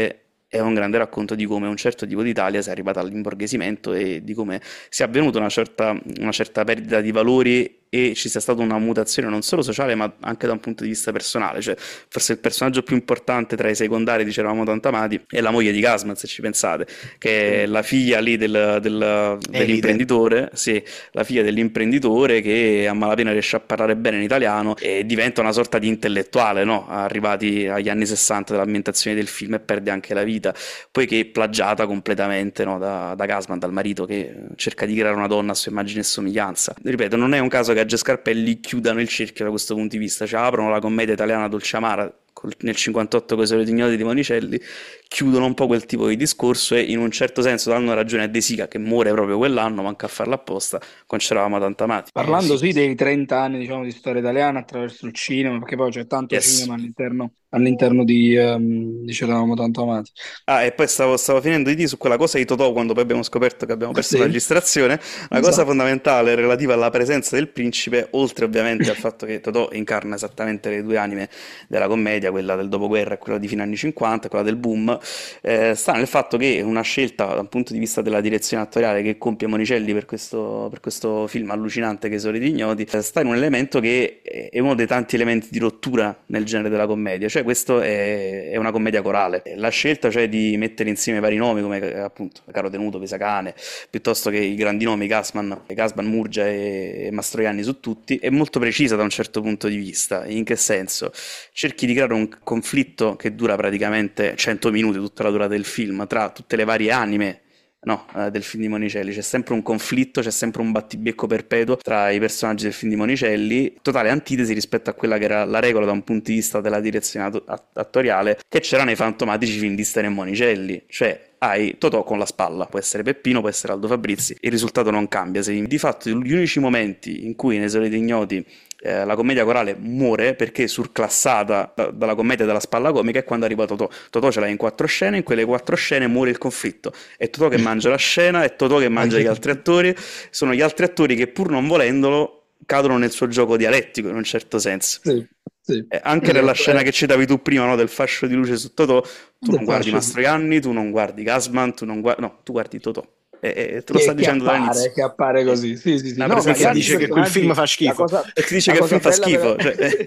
è un grande racconto di come un certo tipo d'Italia sia arrivata all'imborghesimento e di come sia avvenuta una certa, una certa perdita di valori e ci sia stata una mutazione non solo sociale ma anche da un punto di vista personale, cioè forse il personaggio più importante tra i secondari di C'eravamo tanto amati è la moglie di Gasman, se ci pensate, che è la figlia lì del, del- Elide. dell'imprenditore, sì, la figlia dell'imprenditore che a malapena riesce a parlare bene in italiano e diventa una sorta di intellettuale, no? Arrivati agli anni sessanta dell'ambientazione del film e perde anche la vita, poiché plagiata completamente, no, da, da Gasman, dal marito che cerca di creare una donna a sua immagine e somiglianza. Ripeto, non è un caso che a Ge Scarpelli chiudano il cerchio da questo punto di vista, cioè aprono la commedia italiana dolce amara col- nel cinquantotto con i soliti ignoti di Monicelli, chiudono un po' quel tipo di discorso e in un certo senso danno ragione a De Sica che muore proprio quell'anno, manca a farlo apposta, quando c'eravamo tanto amati. Eh, Parlando sì. sì dei trenta anni, diciamo, di storia italiana attraverso il cinema, perché poi c'è tanto Yes. cinema all'interno all'interno di, ehm, di C'eravamo tanto amati. Ah, e poi stavo, stavo finendo di dire su quella cosa di Totò quando poi abbiamo scoperto che abbiamo Ah, perso la sì, registrazione, la cosa esatto. fondamentale relativa alla presenza del principe, oltre ovviamente al fatto che Totò incarna esattamente le due anime della commedia, quella del dopoguerra e quella di fine anni cinquanta, quella del boom, eh, sta nel fatto che una scelta dal punto di vista della direzione attoriale che compie Monicelli per questo, per questo film allucinante che sono i Ignoti, eh, sta in un elemento che è uno dei tanti elementi di rottura nel genere della commedia, cioè questo è, è una commedia corale. La scelta cioè di mettere insieme vari nomi come eh, appunto Caro Tenuto, Pesacane, piuttosto che i grandi nomi Gassman, Gassman, Murgia e, e Mastroianni su tutti, è molto precisa da un certo punto di vista. In che senso? Cerchi di creare un conflitto che dura praticamente cento minuti, tutta la durata del film, tra tutte le varie anime, no, eh, del film di Monicelli. C'è sempre un conflitto, c'è sempre un battibecco perpetuo tra i personaggi del film di Monicelli, totale antitesi rispetto a quella che era la regola da un punto di vista della direzione atto- att- attoriale che c'era nei fantomatici film di Stene e Monicelli, cioè hai Totò con la spalla, può essere Peppino, può essere Aldo Fabrizi, il risultato non cambia. Se di fatto gli unici momenti in cui nei Soliti Ignoti eh, la commedia corale muore perché surclassata da- dalla commedia della spalla comica è quando arriva Totò. Totò ce l'ha in quattro scene, in quelle quattro scene muore il conflitto. È Totò che mangia la scena, è Totò che mangia gli altri attori, sono gli altri attori che pur non volendolo cadono nel suo gioco dialettico in un certo senso. Sì, sì. Eh, anche nella Esatto, scena è che citavi tu prima, no, del fascio di luce su Totò, tu del non guardi fascio Mastroianni, tu non guardi Gasman, tu non guardi... no, tu guardi Totò. E, e te lo sta che, che dicendo dall'inizio. appare, che appare Sì. così. Sì, sì, sì. Una No, ma E gli che presenza altri dice che fisica. quel film personaggi, fa la schifo. cosa, E ti dice la che il cosa film fa bella vera- schifo. Cioè, eh.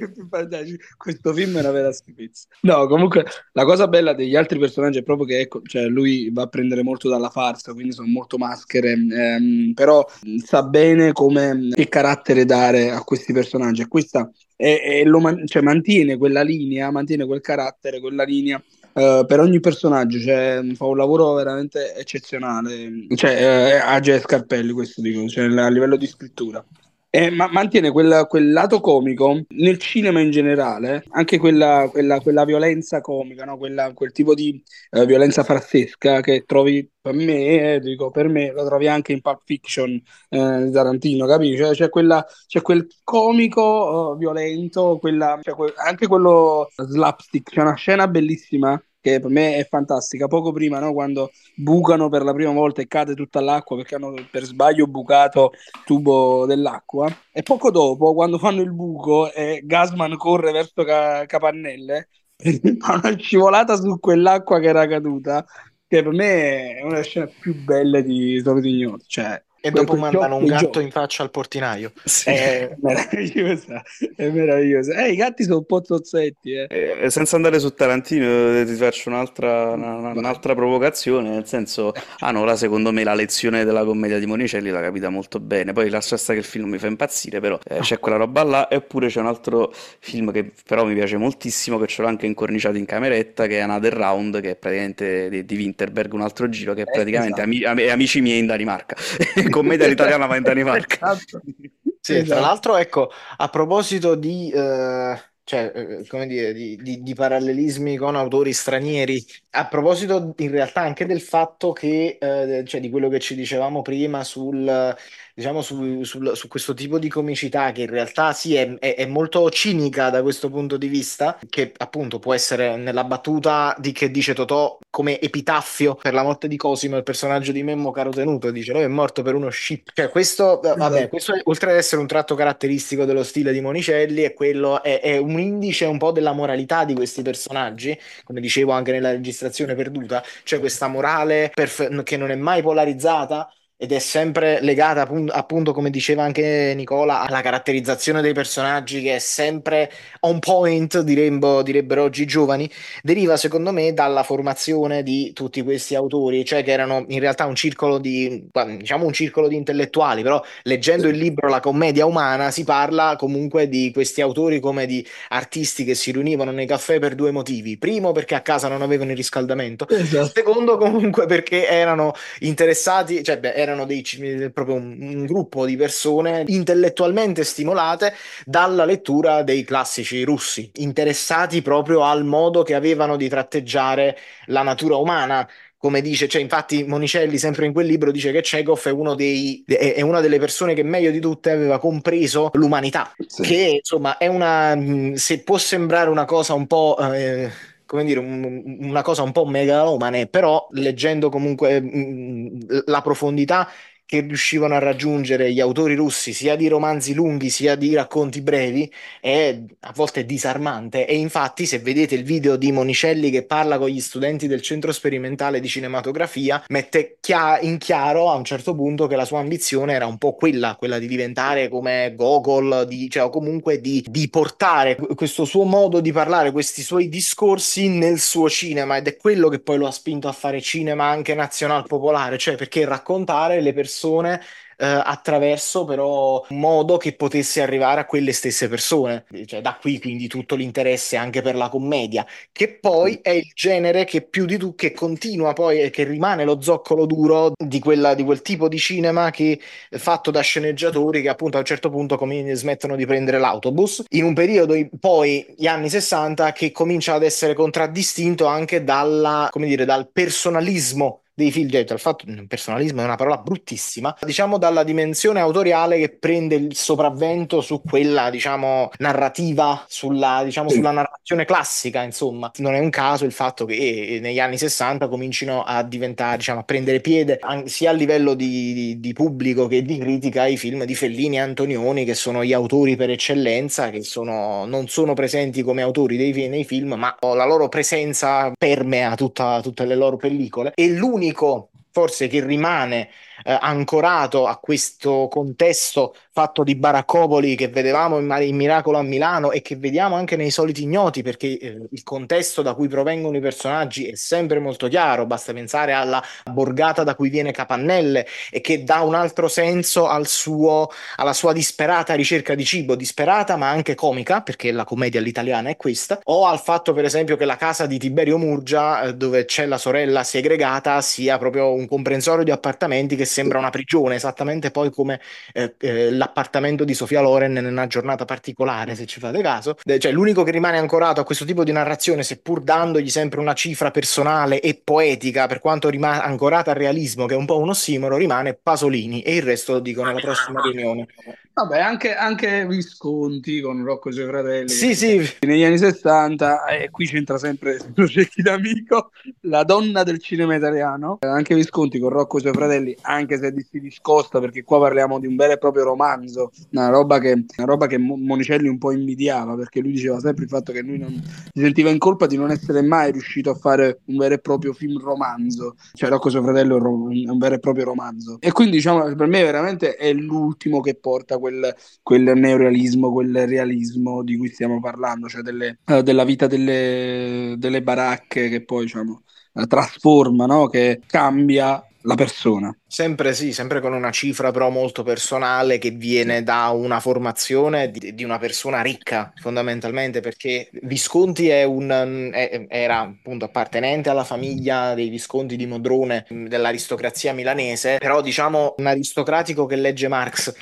questo film è una vera schifezza. No, comunque la cosa bella degli altri personaggi è proprio che ecco, cioè, lui va a prendere molto dalla farsa, quindi sono molto maschere, ehm, però mh, sa bene come che carattere dare a questi personaggi. E questa e, e lo man- cioè, mantiene quella linea, mantiene quel carattere, quella linea eh, per ogni personaggio, cioè, fa un lavoro veramente eccezionale, cioè, eh, a Ge Scarpelli, questo dico, cioè, a livello di scrittura. E ma- mantiene quel, quel lato comico nel cinema in generale, anche quella, quella- quella violenza comica, no? Quella- quel tipo di eh, violenza farsesca che trovi per me, eh, dico per me, lo trovi anche in Pulp Fiction eh, di Tarantino, capisci? Cioè, c'è quella- c'è quel comico eh, violento, quella, c'è que- anche quello slapstick. C'è una scena bellissima che per me è fantastica. Poco prima, no, quando bucano per la prima volta e cade tutta l'acqua perché hanno per sbaglio bucato il tubo dell'acqua. E poco dopo, quando fanno il buco e Gasman corre verso Ca- Capannelle, fa una scivolata su quell'acqua che era caduta, che per me è una delle scene più belle di Soliti Ignoti. Cioè, E quel, dopo quel mandano gioco, un quei gatto giochi. in faccia al portinaio. Sì. È meravigliosa, è meravigliosa. Eh, i gatti sono un po' zozzetti, eh. Eh, senza andare su Tarantino, eh, ti faccio un'altra una- una- Vai. un'altra provocazione, nel senso, ah no, là secondo me la lezione della commedia di Monicelli l'ha capita molto bene, poi lascia stare che il film mi fa impazzire, però eh, c'è quella roba là, eppure c'è un altro film che però mi piace moltissimo, che ce l'ho anche incorniciato in cameretta, che è Another Round, che è praticamente di, di Winterberg, un altro giro, che è Eh, praticamente esatto. ami- ami- Amici miei in Danimarca, commedia all'italiana ma in Danimarca. Esatto, Sì, tra esatto. l'altro, ecco, a proposito di, eh, cioè, eh, come dire, di, di- di parallelismi con autori stranieri, a proposito in realtà anche del fatto che, eh, cioè, di quello che ci dicevamo prima sul, diciamo, su, sul- su questo tipo di comicità che in realtà sì, è, è- è molto cinica da questo punto di vista, che appunto può essere nella battuta di che dice Totò come epitaffio per la morte di Cosimo, il personaggio di Memmo Caro Tenuto, dice lui è morto per uno scip. Cioè questo, eh, vabbè, Esatto. questo è- oltre ad essere un tratto caratteristico dello stile di Monicelli, è quello, è, è un indice un po' della moralità di questi personaggi, come dicevo anche nella registrazione perduta, cioè questa morale perfe- che non è mai polarizzata ed è sempre legata appun- appunto, come diceva anche Nicola, alla caratterizzazione dei personaggi che è sempre on point, diremmo- direbbero oggi i giovani, deriva secondo me dalla formazione di tutti questi autori, cioè che erano in realtà un circolo di, diciamo un circolo di intellettuali, però leggendo il libro La commedia umana si parla comunque di questi autori come di artisti che si riunivano nei caffè per due motivi. Primo, perché a casa non avevano il riscaldamento. Esatto. Secondo, comunque, perché erano interessati, cioè beh, erano dei, proprio un, un gruppo di persone intellettualmente stimolate dalla lettura dei classici russi, interessati proprio al modo che avevano di tratteggiare la natura umana. Come dice, cioè, infatti, Monicelli, sempre in quel libro, dice che Chekhov è uno dei, è è una delle persone che meglio di tutte aveva compreso l'umanità Sì. che insomma è una, mh, se può sembrare una cosa un po', eh, come dire, un- una cosa un po' megalomane, però leggendo comunque mh, la profondità che riuscivano a raggiungere gli autori russi, sia di romanzi lunghi sia di racconti brevi, è a volte disarmante. E infatti, se vedete il video di Monicelli che parla con gli studenti del Centro Sperimentale di Cinematografia, mette chia- in chiaro a un certo punto che la sua ambizione era un po' quella, quella di diventare come Gogol, di- cioè, o comunque di, di portare questo suo modo di parlare, questi suoi discorsi nel suo cinema, ed è quello che poi lo ha spinto a fare cinema anche nazional popolare, cioè perché raccontare le persone eh, attraverso però un modo che potesse arrivare a quelle stesse persone. Cioè, da qui quindi tutto l'interesse anche per la commedia, che poi è il genere che più di tu che continua poi e che rimane lo zoccolo duro di quella, di quel tipo di cinema che è fatto da sceneggiatori che appunto a un certo punto com- smettono di prendere l'autobus, in un periodo i- poi gli anni sessanta che comincia ad essere contraddistinto anche dalla, come dire, dal personalismo dei film, cioè, dal fatto, personalismo è una parola bruttissima, diciamo dalla dimensione autoriale che prende il sopravvento su quella, diciamo, narrativa, sulla, diciamo, Sì. sulla narrazione classica, insomma. Non è un caso il fatto che eh, negli anni sessanta comincino a diventare, diciamo, a prendere piede an- sia a livello di, di- di pubblico che di critica i film di Fellini e Antonioni, che sono gli autori per eccellenza, che sono, non sono presenti come autori dei, fi- nei film, ma la loro presenza permea tutta- tutte le loro pellicole. E l'unico, forse, che rimane eh, ancorato a questo contesto fatto di baraccopoli che vedevamo in, in Miracolo a Milano e che vediamo anche nei Soliti Ignoti, perché eh, il contesto da cui provengono i personaggi è sempre molto chiaro, basta pensare alla borgata da cui viene Capannelle e che dà un altro senso al suo, alla sua disperata ricerca di cibo, disperata ma anche comica, perché la commedia all'italiana è questa, o al fatto per esempio che la casa di Tiberio Murgia, eh, dove c'è la sorella segregata, sia proprio un comprensorio di appartamenti che sembra una prigione, esattamente poi come eh, eh, l'appartamento di Sofia Loren in una giornata particolare, se ci fate caso. Eh, Cioè, l'unico che rimane ancorato a questo tipo di narrazione, seppur dandogli sempre una cifra personale e poetica, per quanto rimane ancorata al realismo, che è un po' un ossimoro, rimane Pasolini e il resto lo dico nella prossima riunione. Vabbè, anche, anche Visconti con Rocco e i suoi fratelli, Sì, perché sì, negli anni sessanta, e qui c'entra sempre Progetti d'Amico, la donna del cinema italiano, eh, anche Visconti con Rocco e i suoi fratelli, anche se si discosta, perché qua parliamo di un vero e proprio romanzo, una roba che, una roba che Mo- Monicelli un po' invidiava, perché lui diceva sempre il fatto che lui non, si sentiva in colpa di non essere mai riuscito a fare un vero e proprio film romanzo, cioè Rocco e i suoi fratelli è un, ro- un vero e proprio romanzo. E quindi diciamo, per me veramente è l'ultimo che porta quel, quel neorealismo, quel realismo di cui stiamo parlando, cioè delle, eh, della vita delle, delle baracche che poi diciamo, eh, trasforma, no? Che cambia la persona. sempre sì, sempre con una cifra però molto personale che viene da una formazione di, di una persona ricca, fondamentalmente, perché Visconti è un, è- era appunto appartenente alla famiglia dei Visconti di Modrone, mh, dell'aristocrazia milanese, però diciamo un aristocratico che legge Marx.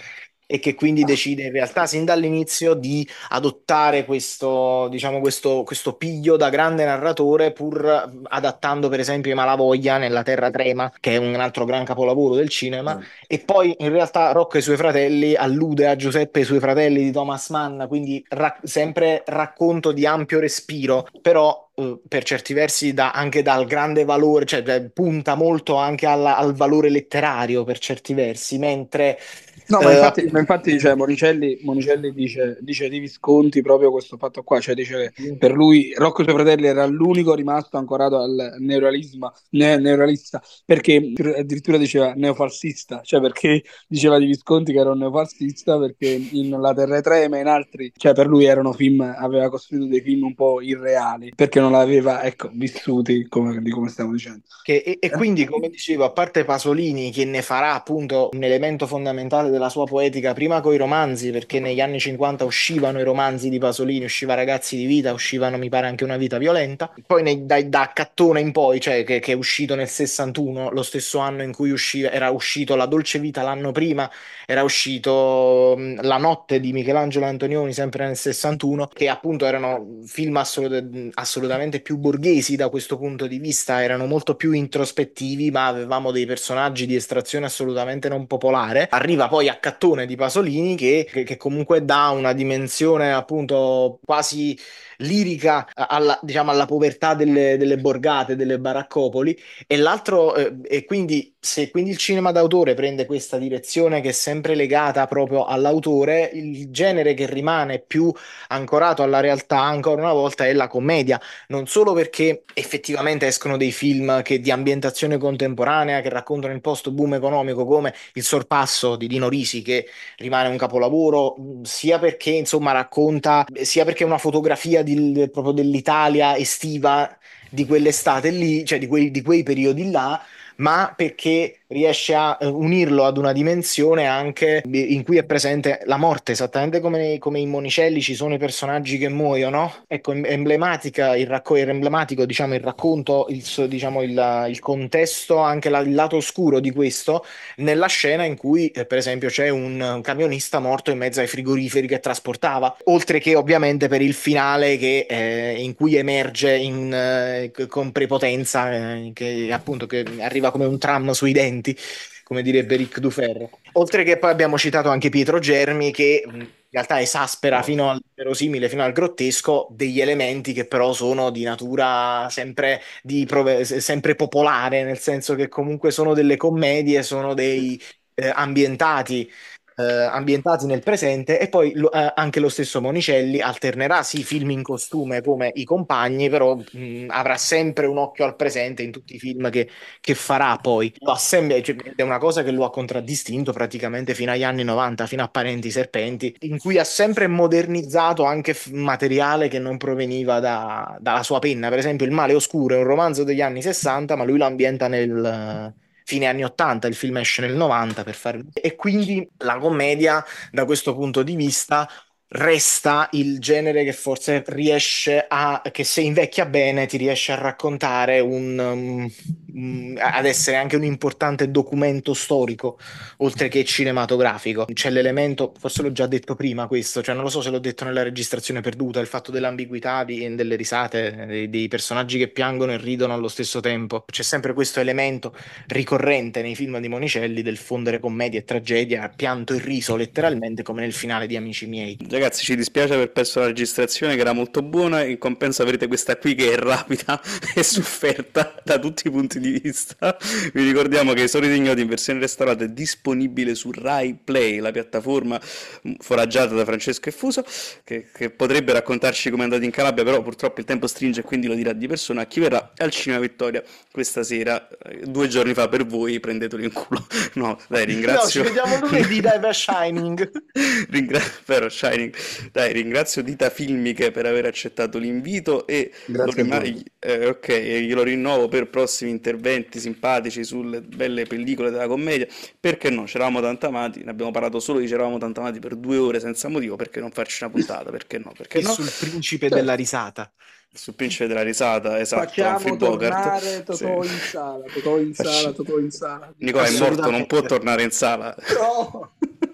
e che quindi decide in realtà sin dall'inizio di adottare questo, diciamo, questo, questo piglio da grande narratore, pur adattando per esempio I Malavoglia nella Terra Trema, che è un altro gran capolavoro del cinema, e poi in realtà Rocco e i suoi fratelli allude a Giuseppe e i suoi fratelli di Thomas Mann, quindi ra- sempre racconto di ampio respiro, però eh, per certi versi da- anche dal grande valore, cioè eh, punta molto anche alla- al valore letterario per certi versi, mentre No, ma eh, infatti, ma infatti cioè, Monicelli, Monicelli dice, dice di Visconti proprio questo fatto qua, cioè dice che per lui Rocco e i suoi fratelli era l'unico rimasto ancorato al neorealismo, ne- neorealista, perché addirittura diceva neofascista, cioè perché diceva di Visconti che era un neofascista, perché in La Terra Trema e in altri, cioè per lui erano film, aveva costruito dei film un po' irreali, perché non l'aveva, ecco, vissuti come, di come stiamo dicendo. Che- e, e quindi, come dicevo, a parte Pasolini, che ne farà appunto un elemento fondamentale della sua poetica, prima con i romanzi, perché negli anni cinquanta uscivano i romanzi di Pasolini, usciva Ragazzi di vita, uscivano, mi pare, anche Una vita violenta. Poi nei- dai- da Cattone in poi, cioè che, che è uscito nel sessantuno, lo stesso anno in cui usciva, era uscito La dolce vita, l'anno prima era uscito mh, La notte di Michelangelo Antonioni, sempre nel sessantuno, che appunto erano film assolut- assolutamente più borghesi da questo punto di vista, erano molto più introspettivi, ma avevamo dei personaggi di estrazione assolutamente non popolare. Arriva poi a Cattone di Pasolini che, che- che comunque dà una dimensione appunto quasi lirica alla, diciamo, alla povertà delle, delle borgate, delle baraccopoli, e l'altro, eh, e quindi se quindi il cinema d'autore prende questa direzione che è sempre legata proprio all'autore, il genere che rimane più ancorato alla realtà ancora una volta è la commedia, non solo perché effettivamente escono dei film che di ambientazione contemporanea che raccontano il post-boom economico come Il sorpasso di Dino Risi, che rimane un capolavoro, mh, sia perché insomma racconta, sia perché è una fotografia di- proprio dell'Italia estiva di quell'estate lì, cioè di quei, di quei periodi là, ma perché riesce a eh, unirlo ad una dimensione anche in cui è presente la morte, esattamente come, nei- come in Monicelli ci sono i personaggi che muoiono. Ecco, em- emblematica il racco- era emblematico, diciamo, il racconto, il, so- diciamo, il, il contesto, anche la- il lato oscuro di questo, nella scena in cui, eh, per esempio, c'è un, un camionista morto in mezzo ai frigoriferi che trasportava, oltre che ovviamente per il finale che, eh, in cui emerge in, eh, con prepotenza, eh, che appunto che arriva come un tram sui denti, come direbbe Ric Dufer. Oltre che poi abbiamo citato anche Pietro Germi che mh, in realtà esaspera fino al verosimile, fino al grottesco, degli elementi che però sono di natura sempre, di prove- sempre popolare, nel senso che comunque sono delle commedie, sono dei eh, ambientati, eh, ambientati nel presente, e poi lo- eh, anche lo stesso Monicelli alternerà sì film in costume come I compagni, però mh, avrà sempre un occhio al presente in tutti i film che, che farà poi. Lo ha sempre, cioè, è una cosa che lo ha contraddistinto praticamente fino agli anni novanta, fino a Parenti Serpenti, in cui ha sempre modernizzato anche f- materiale che non proveniva da- dalla sua penna. Per esempio, Il male oscuro è un romanzo degli anni sessanta, ma lui lo ambienta nel fine anni ottanta, il film esce nel novanta per fare... E quindi la commedia, da questo punto di vista, resta il genere che forse riesce a, che se invecchia bene ti riesce a raccontare un, um, um, ad essere anche un importante documento storico, oltre che cinematografico. C'è l'elemento, forse l'ho già detto prima questo, cioè non lo so se l'ho detto nella registrazione perduta, il fatto dell'ambiguità di- delle risate, dei, dei personaggi che piangono e ridono allo stesso tempo. C'è sempre questo elemento ricorrente nei film di Monicelli del fondere commedia e tragedia, pianto e riso letteralmente, come nel finale di Amici miei. Ragazzi, ci dispiace aver perso la registrazione che era molto buona, in compenso avrete questa qui che è rapida e sofferta da tutti i punti di vista. Vi ricordiamo che I Soliti Ignoti in versione restaurata è disponibile su Rai Play, la piattaforma foraggiata da Francesco e Fuso, che, che potrebbe raccontarci come è andato in Calabria, però purtroppo il tempo stringe e quindi lo dirà di persona. A chi verrà al Cinema Vittoria questa sera, eh, due giorni fa per voi, prendetelo in culo. No, dai, No, ci ringrazio. vediamo lunedì, dai, per Shining. Ringra- Vero, Shining. Dai, ringrazio Dita Filmiche per aver accettato l'invito e lo Grazie a rima- voi. eh, ok, e glielo rinnovo per prossimi interventi simpatici sulle belle pellicole della commedia. Perché no? C'eravamo tanto amati, ne abbiamo parlato solo di C'eravamo tanto amati per due ore senza motivo, perché non farci una puntata? Perché no? Perché E no? sul principe della Certo. risata. Sul principe della risata, esatto, Humphrey Facciamo Bogart. tornare Sì. Totò in sala, Totò in sala, Facci- Totò in sala. Nicola è morto, non può Assolutamente. tornare in sala. No!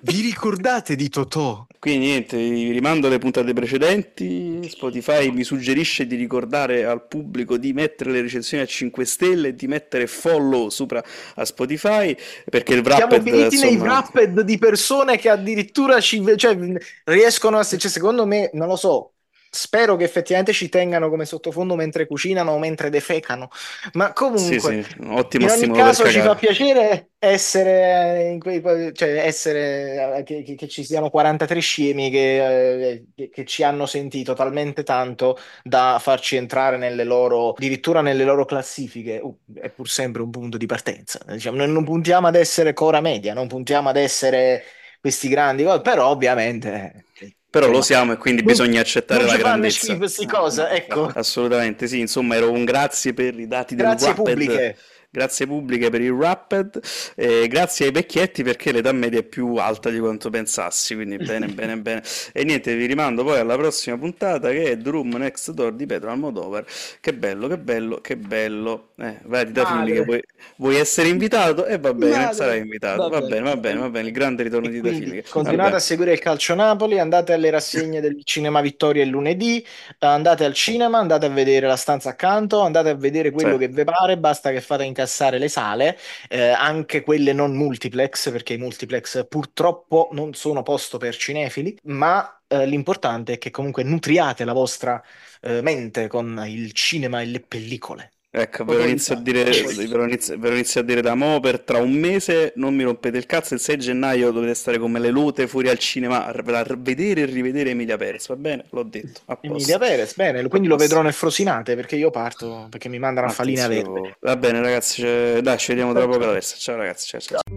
Vi ricordate di Totò? Quindi niente, vi rimando alle puntate precedenti. Spotify mi suggerisce di ricordare al pubblico di mettere le recensioni a cinque stelle e di mettere follow sopra a Spotify, perché il Siamo Wrapped, finiti nei insomma, Wrapped di persone che addirittura ci, cioè, riescono a... Cioè, secondo me, non lo so, spero che effettivamente ci tengano come sottofondo mentre cucinano o mentre defecano, ma sì, comunque, sì, un ottimo in ogni stimolo per caso ci fa cagare. piacere essere, in quei, cioè, essere che, che- che ci siano quarantatré scemi che, eh, che- che ci hanno sentito talmente tanto da farci entrare nelle loro, addirittura nelle loro classifiche. Uh, è pur sempre un punto di partenza. Diciamo, noi non puntiamo ad essere Cora Media, non puntiamo ad essere questi grandi, cose, però ovviamente, eh, Però lo insomma, siamo e quindi non, bisogna accettare non la ci fanno grandezza. schifo queste cose, ecco. Assolutamente sì, insomma, era un grazie per i dati del Grazie Wrapped, pubbliche. grazie pubbliche per il Wrapped, e grazie ai vecchietti perché l'età media è più alta di quanto pensassi, quindi bene, bene, bene. E niente, vi rimando poi alla prossima puntata che è The Room Next Door di Pedro Almodovar. Che bello, che bello, che bello. Eh, vai, di da Filmi che Madre, vuoi, vuoi essere invitato? E va bene, sarai madre. invitato. Va Va bene. bene, va bene, va bene. Il grande ritorno E di Da quindi Filmi. Va continuate a bene. seguire il Calcio Napoli, andate alle rassegne del Cinema Vittoria il lunedì, andate al cinema, andate a vedere La stanza accanto, andate a vedere Sì. quello che vi pare, basta che fate incassare le sale, eh, anche quelle non multiplex, perché i multiplex purtroppo non sono posto per cinefili, ma eh, l'importante è che comunque nutriate la vostra eh, mente con il cinema e le pellicole. Ecco, ve lo Totò inizio a Italia, dire, Totò ve Italia. lo inizio, ve lo inizio a dire da mo' per tra un mese, non mi rompete il cazzo, il sei gennaio dovete stare come le lute fuori al cinema a r- a vedere e rivedere Emilia Perez, va bene? L'ho detto, a Emilia posto, Perez, bene, a quindi lo vedrò posto. nel Frosinate perché io parto, perché mi mandano a Faline Verde. Attenzione. Va bene ragazzi, cioè, dai, ci vediamo tra poco alla festa. Ciao ragazzi, ciao ciao.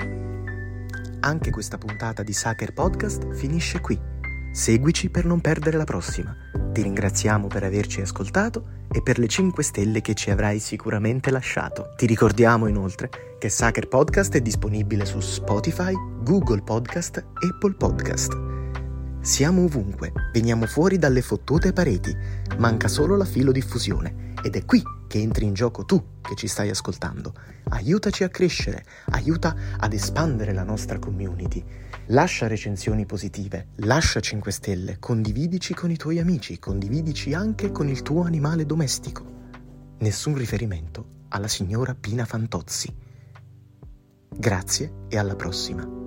Anche questa puntata di Sucker Podcast finisce qui. Seguici per non perdere la prossima. Ti ringraziamo per averci ascoltato e per le cinque stelle che ci avrai sicuramente lasciato. Ti ricordiamo inoltre che Sucker Podcast è disponibile su Spotify, Google Podcast, Apple Podcast. Siamo ovunque, veniamo fuori dalle fottute pareti, manca solo la filodiffusione ed è qui che entri in gioco tu che ci stai ascoltando. Aiutaci a crescere, aiuta ad espandere la nostra community. Lascia recensioni positive, lascia cinque stelle, condividici con i tuoi amici, condividici anche con il tuo animale domestico. Nessun riferimento alla signora Pina Fantozzi. Grazie e alla prossima.